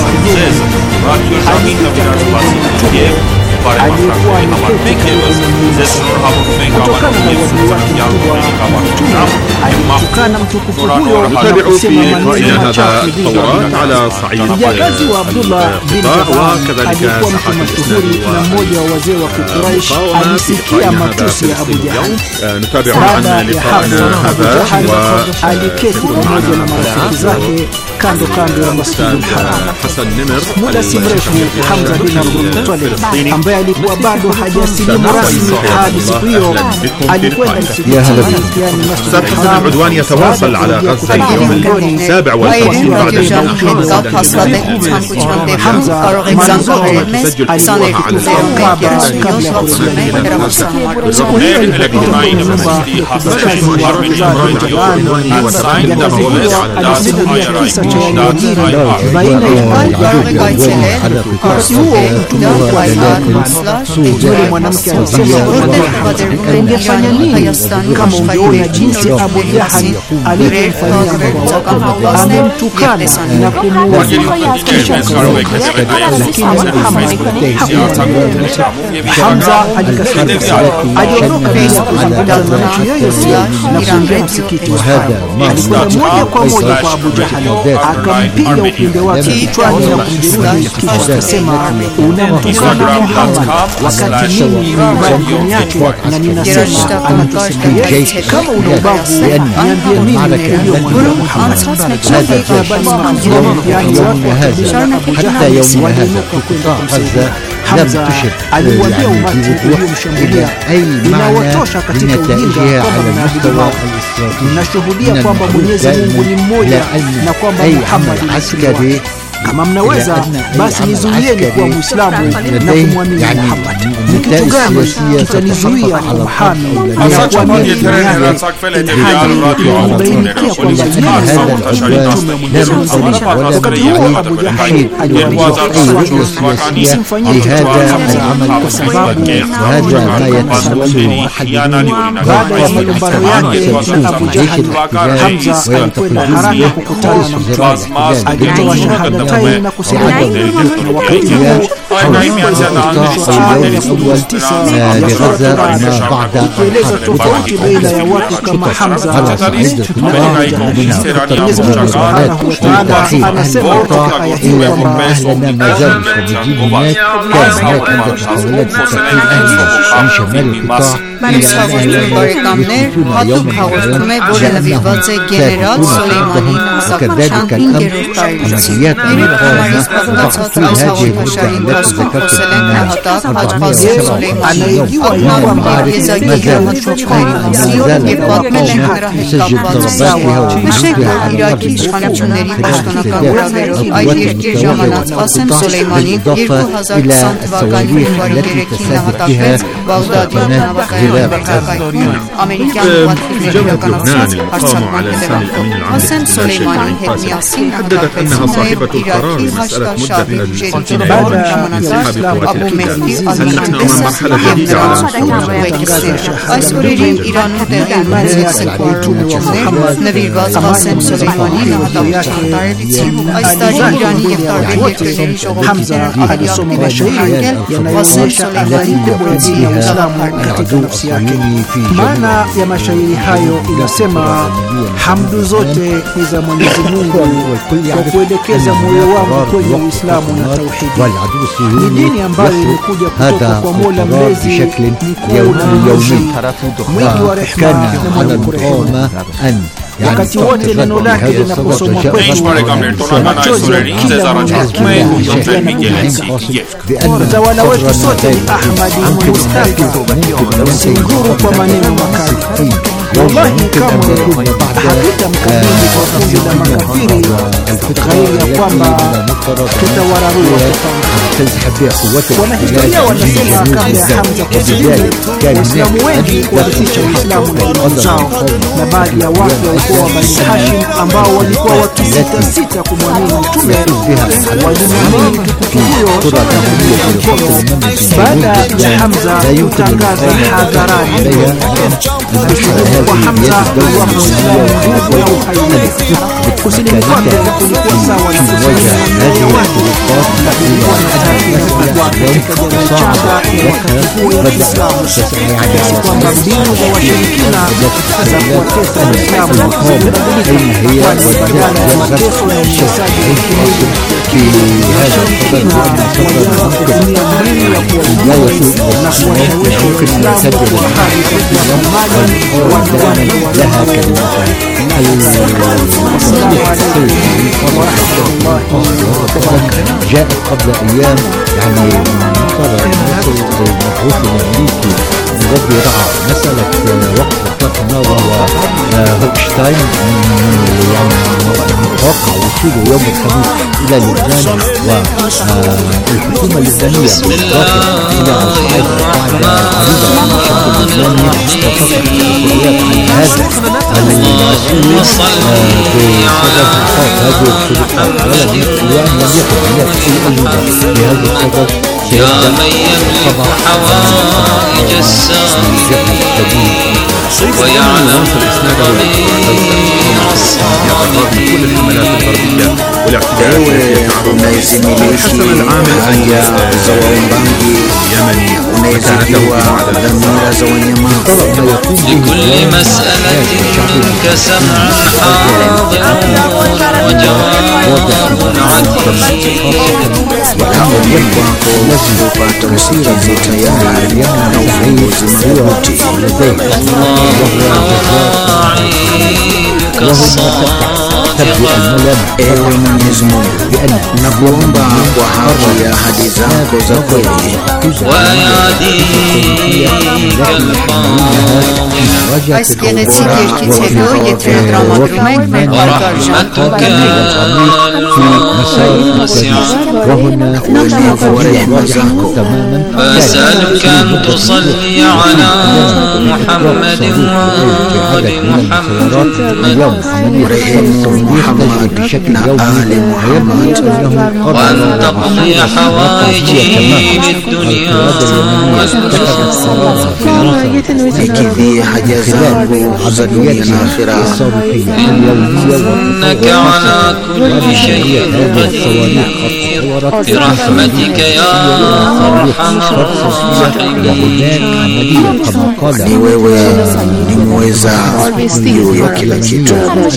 Israili, aliyekuwa ameketi kutokana na uadui wake mkubwa alimtukana mtukufu huyo نتابع في لقائنا هذا التطورات على صعيد Mjakazi wa Abdullah bin Jahal alikuwa mtu mashuhuri na mmoja wa wazee wa Quraysh alisikia matusi ya Abu Jahal. نتابع Baada عن ya لقائنا hapo Abu هذا Jahal aliketi pamoja na marafiki zake kando kando ya Masjidul Haram. حسن نمر Muda si mrefu Hamza bin Abdul Muttalib ambaye alikuwa bado hajasilimu rasmi hadi siku hiyo alikwenda msikitini yani أستاذ حسن العدوان يتواصل على غزة اليوم السابع والخمسين بعد المئة. Hamza mwanzoni alikuwa kabla kabla ya kurejea Gaza. Siku hiyo ilipita kwenye nyumba ya kibakazi ya Mjakazi huyo alisimulia kisa cha yaliyojiri baina ya wakati huo mtukufu yule mwanamke alisema ungefanya nini kama ungeona jinsi Abu Jahal alivyomfanyia mkoa, amemtukana na kumuua, lakini Hamza alikasirika, aliondoka bila kuzungumza na mtu yoyote na kuingia msikiti. Alikwenda moja kwa moja kwa Abu Jahal, akampiga upinde wake kichwani na kumjeruhi, kisha akasema unamtukana Muhammad wakati mimi ni mbali yake na ninasema anatusaidia. Kama una ubavu niambie mimi niliyo mwana Muhammad. حتى يومنا هذا حتى يومنا هذا في قطاع غزة Hamza aliwaambia umati uliomshambulia, inawatosha katika ujinga kwamba mnaabudu wao. Mnashuhudia kwamba Mwenyezi Mungu ni mmoja na kwamba Muhammad ni askari. Kama mnaweza basi nizuieni kuwa Muislamu na kumwamini Muhammad. Ni kitu gani kitanizuia kumhami na kuamini dini yake imebainikia kwamba yeye wakati huo Abu Jahal aliwaambia msimfanyie kwa sababu baada ya malumbano yake na Abu Jahal, Hamza alikwenda haraka kukutana na Mtume, alitoa shahada na kusema na wakati huo ikieleza tofauti baina ya watu kama Hamza na Mwenyezi Mungu Subhanahu wa Ta'ala anasema katika aya hii Բարի սովորույթ բարեկամներ, հատուկ հաղորդում է, որը նվիրված է գեներալ Սոլեյմանի նահատակության հինգերորդ տարելիցին։ Երեք համարից պատմացած այս հաղորդաշարի ընթացքում խոսել ենք նահատակ Հաջ Ղասեմ Սոլեյմանի ակնառու և եզակի հրամանոցների մասին և պատմել ենք նրա հետ կապված զավակ։ Նշենք, որ Իրաքի իշխանությունների պաշտոնական գրավերով այդ երկիր ժամանած Ղասեմ Սոլեյմանին երկու հազար քսան թվականի հունվարի երեքին նահատակվեց Բաղդադի նավակայանում ամերիկյան ուղղաթիռների իրականացած հարձակման հետևանքով։ Ղասեմ Սոլեյմանիի հետ միասին նահատակվեցին նաև Իրաքի հաշտաշահի ուժերի ժամանակահատվածի Աբու Մեհդի Ալ-Մուհանդեսը և նրանց ուղեկիցները։ Այս օրերին Իրանում տեղի ունեցած սեկվարություններ նվիրված Ղասեմ Սոլեյմանիի նահատակության տարելիցին։ Այս տարի Իրանի և տարբեր երկրների ժողովուրդները ավելի ակտիվ Ղասեմ Սոլեյմանիի դեպի Իսլամը Maana ya mashairi hayo inasema, hamdu zote ni za Mwenyezi Mungu kwa kuelekeza moyo wangu kwenye Uislamu na tauhidi. Ni dini ambayo imekuja kutoka kwa Mola Mlezi mkuu na mwingi wa rehema na mwenye kurehemu. Wakati wote neno lake linaposomwa kwetu, machozi ya kila mmoja. Mtawala wetu sote ni Ahmadi Mustafa, usinguru kwa maneno makali. Wallahi kamwe hakitamkabili kwa kundi la makafiri ghairi ya kwamba tutawararua tofauti. Wanahistoria wanasema kabla ya Hamza kusilimu, Waislamu wengi walificha Uislamu na imani zao, na baadhi ya watu walikuwa wa Bani Hashim ambao walikuwa wakisita sita kumwamini Mtume, walimwamini mtukufu huyo na mkono. Baada ya Hamza kutangaza hadharani kwa Hamza wa Muislamu nguvu ya uhai, kusilimu kwake kulikuwa sawa na kusilimu moyo wake, na kulikuwa na taarifa kubwa katika jamii changa ya wakati huo ya Kiislamu, kiasi kwamba mbinu za washirikina za kuwatesa Waislamu zilibadilika, kwani badala ya mateso na unyanyasaji wa kimwili, washirikina walianza kutumia mbinu ya kuwaudhi na kuwashawishi Waislamu kwa hali za mali watu لها كلمتان. السلام عليكم ورحمة الله وبركاته. جاءت قبل أيام يعني من قبل المبعوث الأمريكي الذي رعى مسألة وقف إطلاق النار وهو هوكشتاين، يعني متوقع وصوله يوم الخميس إلى لبنان، والحكومة اللبنانية بالإضافة إلى القاعدة القاعدة العريضة من الشعب اللبناني وتصف التحقيقات عن هذا المسؤول بسبب إيقاف هذه الشروطات، ولم يكن هناك أي أجوبة لهذا الصدد. يا من يملك حوائج السائلين ويعلم ضمير الصالحين. unayezimiliki haya za waombaji unayezijua dhamira za wanyamavu. لكل مسألة منك سمع حاضر وجواب عتيد. Wanaomba kwako kupata usikivu tayari na ufumbuzi madhubuti. nakuomba kwa haki ya ahadi zako za kweli Այս գեղեցիկ երկից հետո եթերադրամադրում ենք մեր فأسألك أن تصلي على محمد وآل محمد وأن تقضي حوائجي بالدنيا إنك على كل شيء قدير برحمتك يا أرحم الراحمين ni wewe ni muweza juu ya kila kitu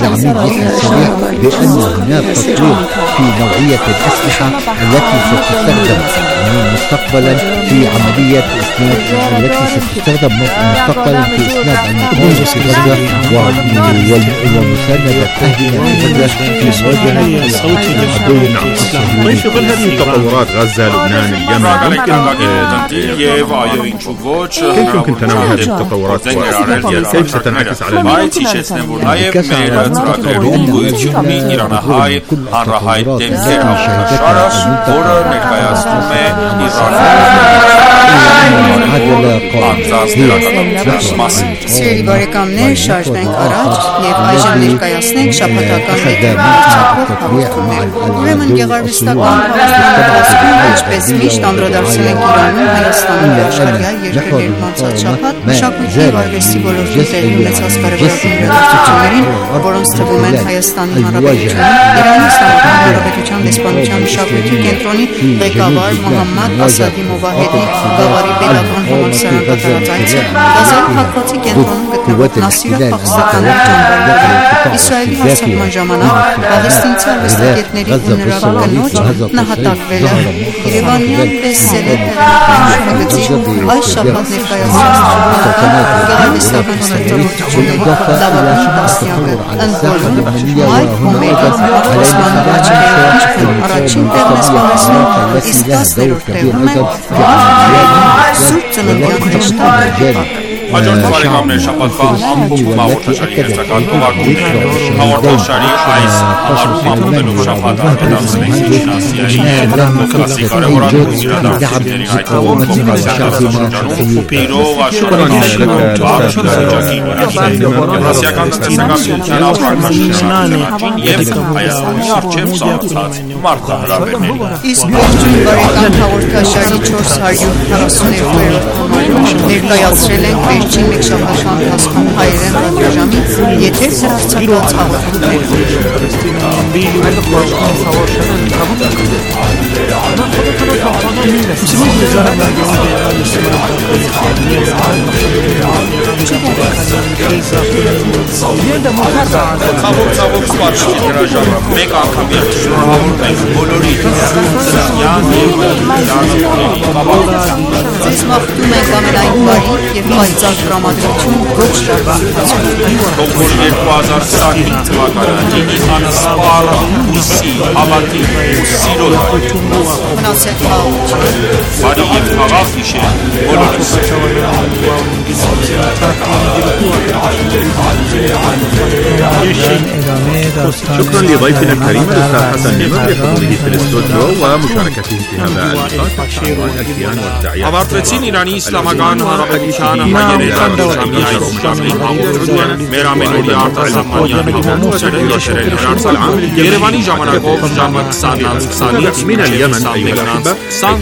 بأن هناك تطوير في نوعية الأسلحة التي ستستخدم مستقبلا في عملية إسناد التي ستستخدم مستقبلا في إسناد المقاومة في غزة ومساندة أهلنا في غزة في مواجهة العدو الصهيوني. طيب هذه تطورات غزة لبنان اليمن كيف يمكن تناول هذه التطورات كيف ستنعكس على المنطقة؟ Իրանահայ հանրահայտ դեմքեր հաղորդաշարը, որը ներկայացնում է Սիրելի բարեկամներ, շարժվենք առաջ և այժմ ներկայացնենք շաբաթական մեկ հաղորդումներ։ Ուրեմն գեղարվեստական ընթացքում ինչպես միշտ անդրադարձել ենք Իրանում, Հայաստանում և աշխարհի այլ երկրներում անցած շաբաթ մշակույթի և արվեստի ոլորտում տեղի ունեցած կարևորագույն իրադարձություններին, որոնց թվում են Հայաստանի Հանրապետությունը, Իրանի Իսլամական Հանրապետության դեսպանության մշակույթի կենտրոնի ղեկավար Մոհամմադ Ասադի Մովահեդի գավառի պետական համալսարան կատարած այցը, Գազայի քաղաքացի կենտրոնում գտնվող Նասիրը փախստականի ճամբարը, Իսրայելի հարձակման ժամանակ պաղեստինցի արվեստագետների ու նրա կնոջ նահատակվելը, Երևանյան բեսսելեր հեղինակագծի այս շաբաթ ներկայացրած գեղարվեստական ստեղծագործությունների դավաճան տասնյակը, ընդ որում Մայք Հոմեյդի Արտասման առաջին առաջին տեղն է զբաղեցնում, իսկ տասներորդ տեղում է Սուրբ Ծննդյան հեշտագը։ Հաջորդ բարեկամներ շաբաթվա ամբողջ հաղորդաշարի հերթական թողարկումները հաղորդաշարի այս համարումով շաբաթ անդրադարձել ենք ֆինանսիայի կոկասի կարևորագույն իրադարձությունների այդ թվում կոկասիական պիրով աշխարհի հասարակական ցուցակագրության ապրանքաշինության եւ Հայաստանի արչեւ սառցած մարտահրավերների Իսկ ողջույն բարեկամ հաղորդաշարի չորս հարյուր քառասուներկու-րդ համարում ներկայացրել ենք վերջին մեկ շաբաթվա ընթացքում հայերեն ռադիոժամի եթեր հեռարձակված Ցավոք սպասի հրաժարվա մեկ անգամ երթշնորհավորում ենք բոլորի ծննդյան և դարձերների կապակցությամբ Ձեզ մաղթում ենք ամենայն բարի և պայծառ տրամադրություն ողջ շարժառություն Թող որ երկու հազար քսանհինգ թվականը լինի անսպառ հույսի, հավատի ու սիրո տարի Մնացեք խաղաղ Բարի և խաղաղ գիշեր բոլորիս شكرا لضيفنا الكريم الأستاذ حسن نمر لحضوره في الاستوديو ومشاركته في هذا النقاش الأديان والداعيات. Ավարտվեցին Իրանի Իսլամական Հանրապետության հայերեն ռադիոժամի այս շաբաթի հաղորդումը։ Մեր ամենօրյա արտասահմանյան հաղորդումները եթերել են դարձել Երևանի ժամանակով ժամը քսանից քսանից اليمن أيها الأحبة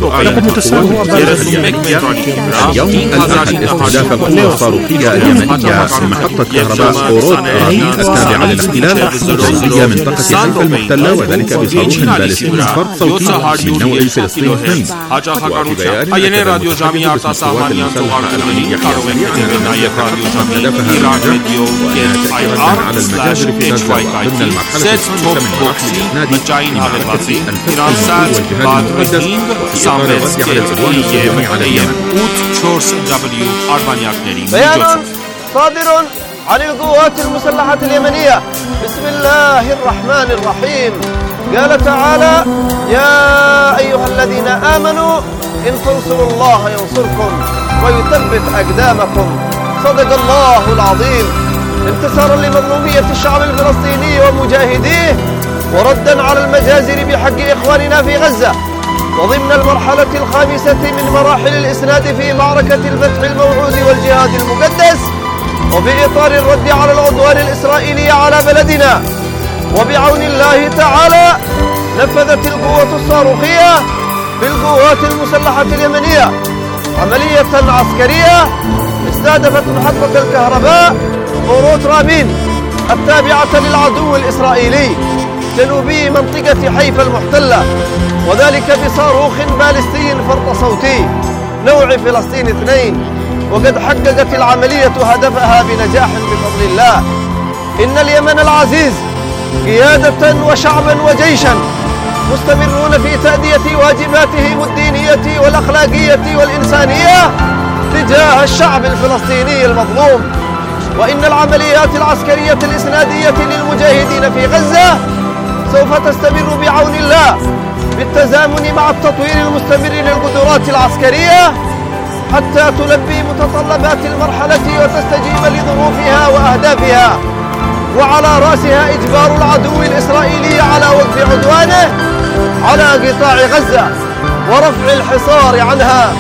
اليوم الأحد استهداف القوة الصاروخية اليمنية محطة كهرباء أوروت التابعة للاحتلال جزئية منطقة حلف المحتلة وذلك بصاروخ باليستي فرد صوتي من نوع فلسطين اثنين وفي بيان ռադիոժամի արտասահմանյան թողարկումներին կարող եք հետևել նաև ռադիոժամի Իրան ռադիո على المجازر في غزة ضمن المرحلة الثانية من مراحل إسناد մջային հավելվածի الانتقال والجهاد المقدس في إطار الرد على العدوان الصهيوني على اليمن. بيان صادر عن القوات المسلحة اليمنية بسم الله الرحمن الرحيم. قال تعالى: يا أيها الذين آمنوا إن تنصروا الله ينصركم ويثبت أقدامكم. صدق الله العظيم. انتصارا لمظلومية الشعب الفلسطيني ومجاهديه، وردا على المجازر بحق إخواننا في غزة، وضمن المرحلة الخامسة من مراحل الإسناد في معركة الفتح الموعود والجهاد المقدس، وفي إطار الرد على العدوان الإسرائيلي على بلدنا، وبعون الله تعالى نفذت القوة الصاروخية بالقوات المسلحة اليمنية عملية عسكرية استهدفت محطة الكهرباء بوروت رابين التابعة للعدو الإسرائيلي جنوبي منطقة حيفا المحتلة، وذلك بصاروخ باليستي فرط صوتي نوع فلسطين اثنين. وقد حققت العملية هدفها بنجاح بفضل الله. إن اليمن العزيز قيادة وشعبا وجيشا مستمرون في تأدية واجباتهم الدينية والأخلاقية والإنسانية تجاه الشعب الفلسطيني المظلوم. وإن العمليات العسكرية الإسنادية للمجاهدين في غزة سوف تستمر بعون الله بالتزامن مع التطوير المستمر للقدرات العسكرية حتى تلبي متطلبات المرحلة وتستجيب لظروفها وأهدافها، وعلى رأسها إجبار العدو الإسرائيلي على وقف عدوانه على قطاع غزة ورفع الحصار عنها.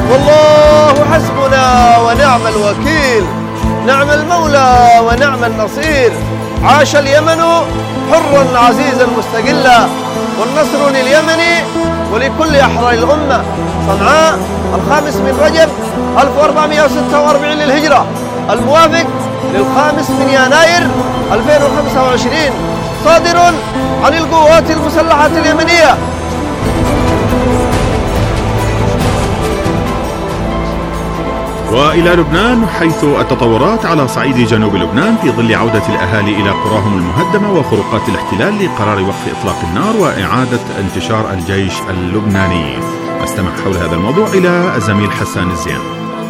والله حسبنا ونعم الوكيل، نعم المولى ونعم النصير. عاش اليمن حرا عزيزا مستقلا، والنصر لليمن ولكل أحرار الأمة. صنعاء الخامس من رجب ألف وأربعمائة وستة وأربعين للهجرة، الموافق للخامس من يناير ألفين وخمسة وعشرين، صادر عن القوات المسلحة اليمنية. وإلى لبنان، حيث التطورات على صعيد جنوب لبنان في ظل عودة الأهالي إلى قراهم المهدمة وخروقات الاحتلال لقرار وقف إطلاق النار وإعادة انتشار الجيش اللبناني. استمع حول هذا الموضوع إلى الزميل حسان الزيان.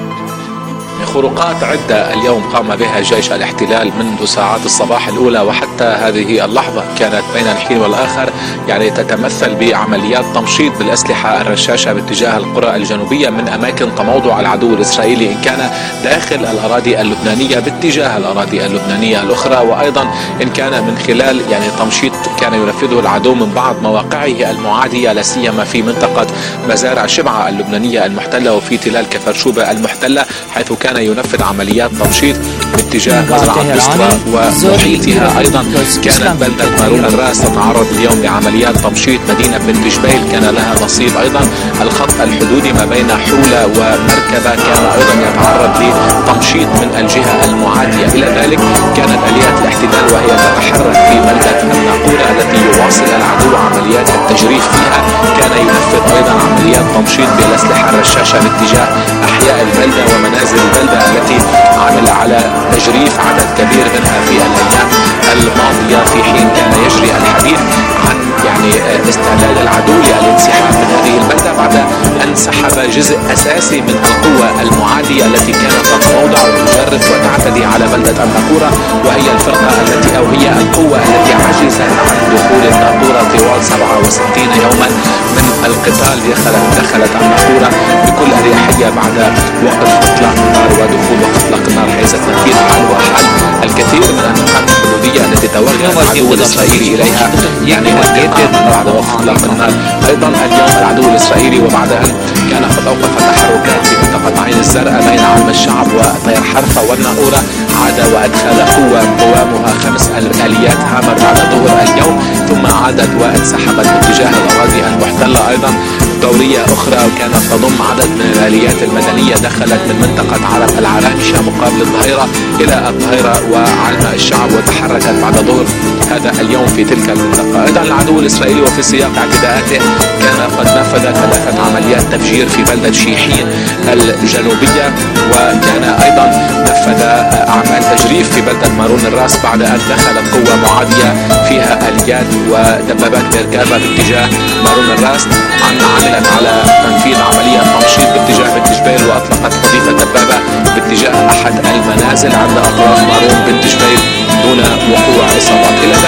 خروقات عدة اليوم قام بها جيش الاحتلال منذ ساعات الصباح الأولى وحتى هذه اللحظة، كانت بين الحين والآخر يعني تتمثل بعمليات تمشيط بالأسلحة الرشاشة باتجاه القرى الجنوبية من أماكن تموضع العدو الإسرائيلي، إن كان داخل الأراضي اللبنانية باتجاه الأراضي اللبنانية الأخرى، وأيضا إن كان من خلال يعني تمشيط كان ينفذه العدو من بعض مواقعه المعادية، لا سيما في منطقة مزارع شبعة اللبنانية المحتلة وفي تلال كفرشوبة المحتلة، حيث كان ينفذ عمليات تمشيط باتجاه مزرعة بسطرة ومحيطها. أيضا كانت بلدة مارون الراس تتعرض اليوم لعمليات تمشيط. مدينة بنت جبيل كان لها نصيب. أيضا الخط الحدودي ما بين حولة ومركبة كان أيضا يتعرض لتمشيط من الجهة المعادية. إلى ذلك كانت آليات الاحتلال وهي تتحرك في بلدة الناقورة التي يواصل العدو عمليات التجريف فيها، كان ينفذ أيضا عمليات تمشيط بالأسلحة الرشاشة باتجاه أحياء البلدة ومنازل البلدة التي عمل على تجريف عدد كبير منها في الأيام الماضية، في حين كان يجري الحديث عن يعني استعداد العدو للانسحاب من هذه البلدة بعد أن سحب جزء أساسي من القوة المعادية التي كانت تتموضع وتجرف وتعتدي على بلدة الناقورة، وهي الفرقة التي أو هي القوة التي عجزت عن دخول الناقورة طوال سبعة وستين يوما من القتال. دخلت دخلت الناقورة بكل أريحية بعد وقف إطلاق النار ودخول وقف إطلاق النار، حيث تنفيذ حال وحال الكثير من النقاط الحدودية التي توجه العدو الإسرائيلي إليها يعني بعد وقف إطلاق النار. أيضا اليوم العدو الإسرائيلي وبعد أن كان قد أوقف تحركات في منطقة عين الزرقاء بين علم الشعب وطير حرفة والناقورة، عاد وأدخل قوة قوامها خمس آليات هامر بعد ظهر اليوم، ثم عادت وانسحبت باتجاه الأراضي المحتلة. أيضا دورية أخرى وكانت تضم عدد من الآليات المدنية دخلت من منطقة عرب العرائشة مقابل الظهيرة إلى الظهيرة وعلم الشعب، وتحركت بعد ظهر هذا اليوم في تلك المنطقة. أيضا العدو الإسرائيلي وفي سياق اعتداءاته كان قد نفذ ثلاثة عمليات تفجير في بلدة شيحين الجنوبية، وكان أيضا نفذ أعمال تجريف في بلدة مارون الراس بعد أن دخلت قوة معادية فيها آليات ودبابات ميركافا باتجاه مارون الراس، عملت على تنفيذ عملية تمشيط باتجاه بنت جبيل، وأطلقت قذيفة دبابة باتجاه أحد المنازل عند أطراف مارون بنت جبيل دون وقوع إصابات. إلى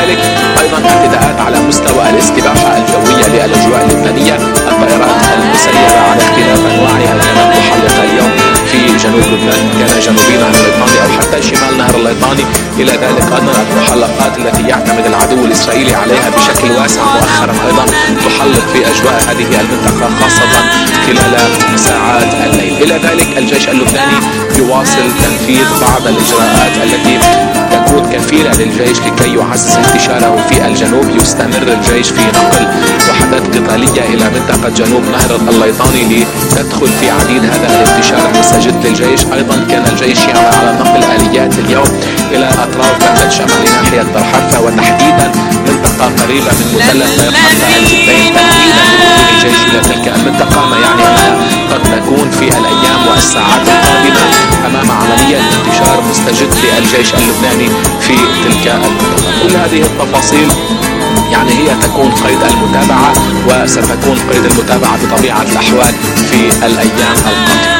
كانت على مستوى الاستباحة الجوية للأجواء اللبنانية. الطائرات المسيرة على اختلاف أنواعها كانت محلقة اليوم في جنوب لبنان، كان جنوبي نهر الليطاني أو حتى شمال نهر الليطاني. إلى ذلك أيضا المحلقات التي يعتمد العدو الإسرائيلي عليها بشكل واسع مؤخرا أيضا تحلق في أجواء هذه المنطقة خاصة خلال ساعات الليل. إلى ذلك الجيش اللبناني يواصل تنفيذ بعض الإجراءات التي تكون كفيلة للجيش لكي يعزز انتشاره في الجنوب. يستمر الجيش في نقل وحدات قتالية إلى منطقة جنوب نهر الليطاني لتدخل في عديد هذا الانتشار المستجد للجيش. أيضا كان الجيش يعمل على نقل آليات اليوم إلى أطراف بلدة شمال ناحية طرحفة، وتحديدا منطقة قريبة من مثلث حتى الجبين تحديدا لدخول الجيش إلى تلك المنطقة، ما يعني أنها قد تكون في الأيام والساعات القادمة أمام عملية انتشار مستجد للجيش اللبناني في تلك المنطقة. كل هذه التفاصيل يعني هي تكون قيد المتابعة، وستكون قيد المتابعة بطبيعة الأحوال في الأيام القادمة.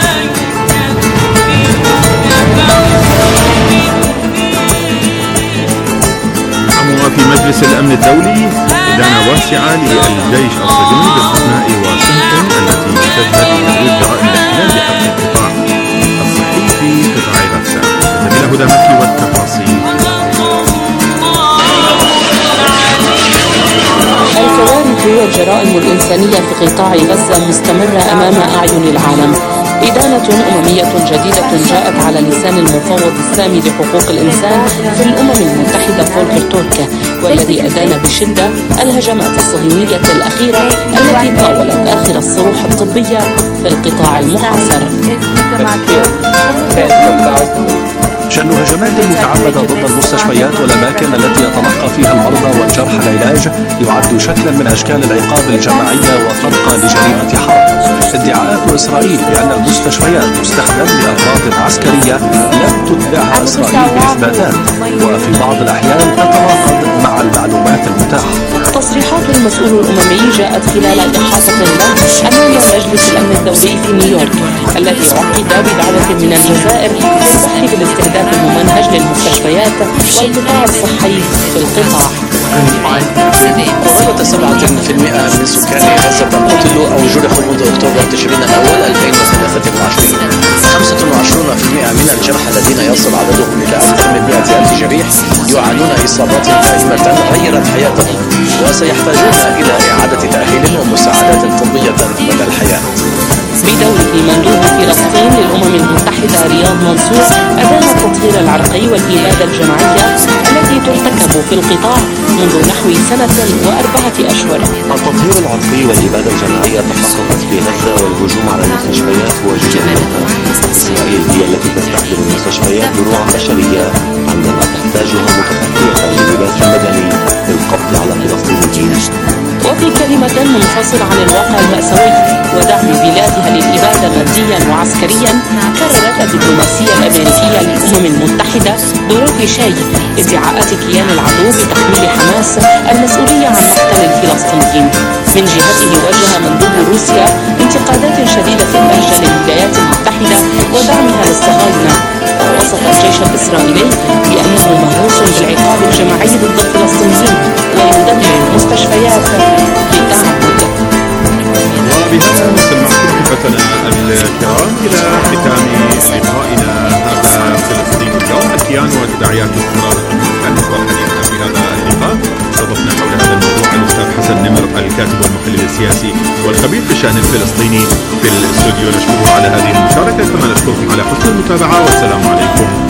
وفي مجلس الأمن الدولي إدانة واسعة للجيش الصهيوني باستثناء واشنطن التي تشهد وجود جرائم الاحتلال بحق القطاع الصحي في قطاع غزة. زميلة هدى مكي والتفاصيل. الكوارث والجرائم الإنسانية في قطاع غزة مستمرة أمام أعين العالم. إدانة أممية جديدة جاءت على لسان المفوض السامي لحقوق الإنسان في الأمم المتحدة فولكر تورك، والذي أدان بشدة الهجمات الصهيونية الأخيرة التي طاولت آخر الصروح الطبية في القطاع المحاصر. شن هجمات متعمدة ضد المستشفيات والأماكن التي يتلقى فيها المرضى والجرحى العلاج يعد شكلا من أشكال العقاب الجماعية وترقى لجريمة حرب. ادعاءات إسرائيل بأن المستشفيات تستخدم لأغراض عسكرية لم تتبعها إسرائيل بإثباتات، وفي بعض الأحيان تتناقض مع المعلومات المتاحة. تصريحات المسؤول الأممي جاءت خلال إحاطة له أمام مجلس الأمن الدولي في نيويورك، الذي عقد بدعوة من الجزائر للبحث بالاستهداف الممنهج للمستشفيات والقطاع الصحي في القطاع. قرابة سبعة بالمئة من سكان غزة قتلوا أو جرحوا منذ أكتوبر تشرين الأول ألفين وثلاثة وعشرين. خمسة وعشرين بالمئة من الجرحى الذين يصل عددهم إلى أكثر من مئة ألف جريح يعانون إصابات دائمة غيرت حياتهم، وسيحتاجون إلى إعادة تأهيل ومساعدات طبية مدى الحياة. بدوره مندوب فلسطين للأمم المتحدة رياض منصور أدان التطهير العرقي والإبادة الجماعية التي ترتكب في القطاع منذ نحو سنة وأربعة أشهر. التطهير العرقي والإبادة الجماعية تحققت في غزة، والهجوم على المستشفيات هو جزء منها. إسرائيل هي التي تستخدم المستشفيات دروعا بشرية عندما تحتاجها متخفية للباس المدني للقبض على فلسطينيين. وفي كلمة منفصلة عن الواقع المأساوي ودعم بلادها للإبادة ماديا وعسكريا، كررت الدبلوماسية الأمريكية للأمم المتحدة دوري شاي ادعاءات كيان العدو بتحميل حماس المسؤولية عن مقتل الفلسطينيين. من جهته وجه مندوب روسيا انتقادات شديدة اللهجة للولايات المتحدة ودعمها للصهاينة، ووصف الجيش الإسرائيلي بأنه مهووس بالعقاب الجماعي ضد الفلسطينيين ويدمر المستشفيات للتعهد. وبهذا نصل معكم ضيوفتنا الكرام إلى ختام لقائنا هذا فلسطين اليوم. الكيان وتداعيات استمرار الحديث وحديثنا في هذا اللقاء استضفنا حول هذا الموضوع الأستاذ حسن نمر الكاتب والمحلل السياسي والخبير في الشأن الفلسطيني في الاستوديو. نشكره على هذه المشاركة، كما نشكركم على حسن المتابعة، والسلام عليكم.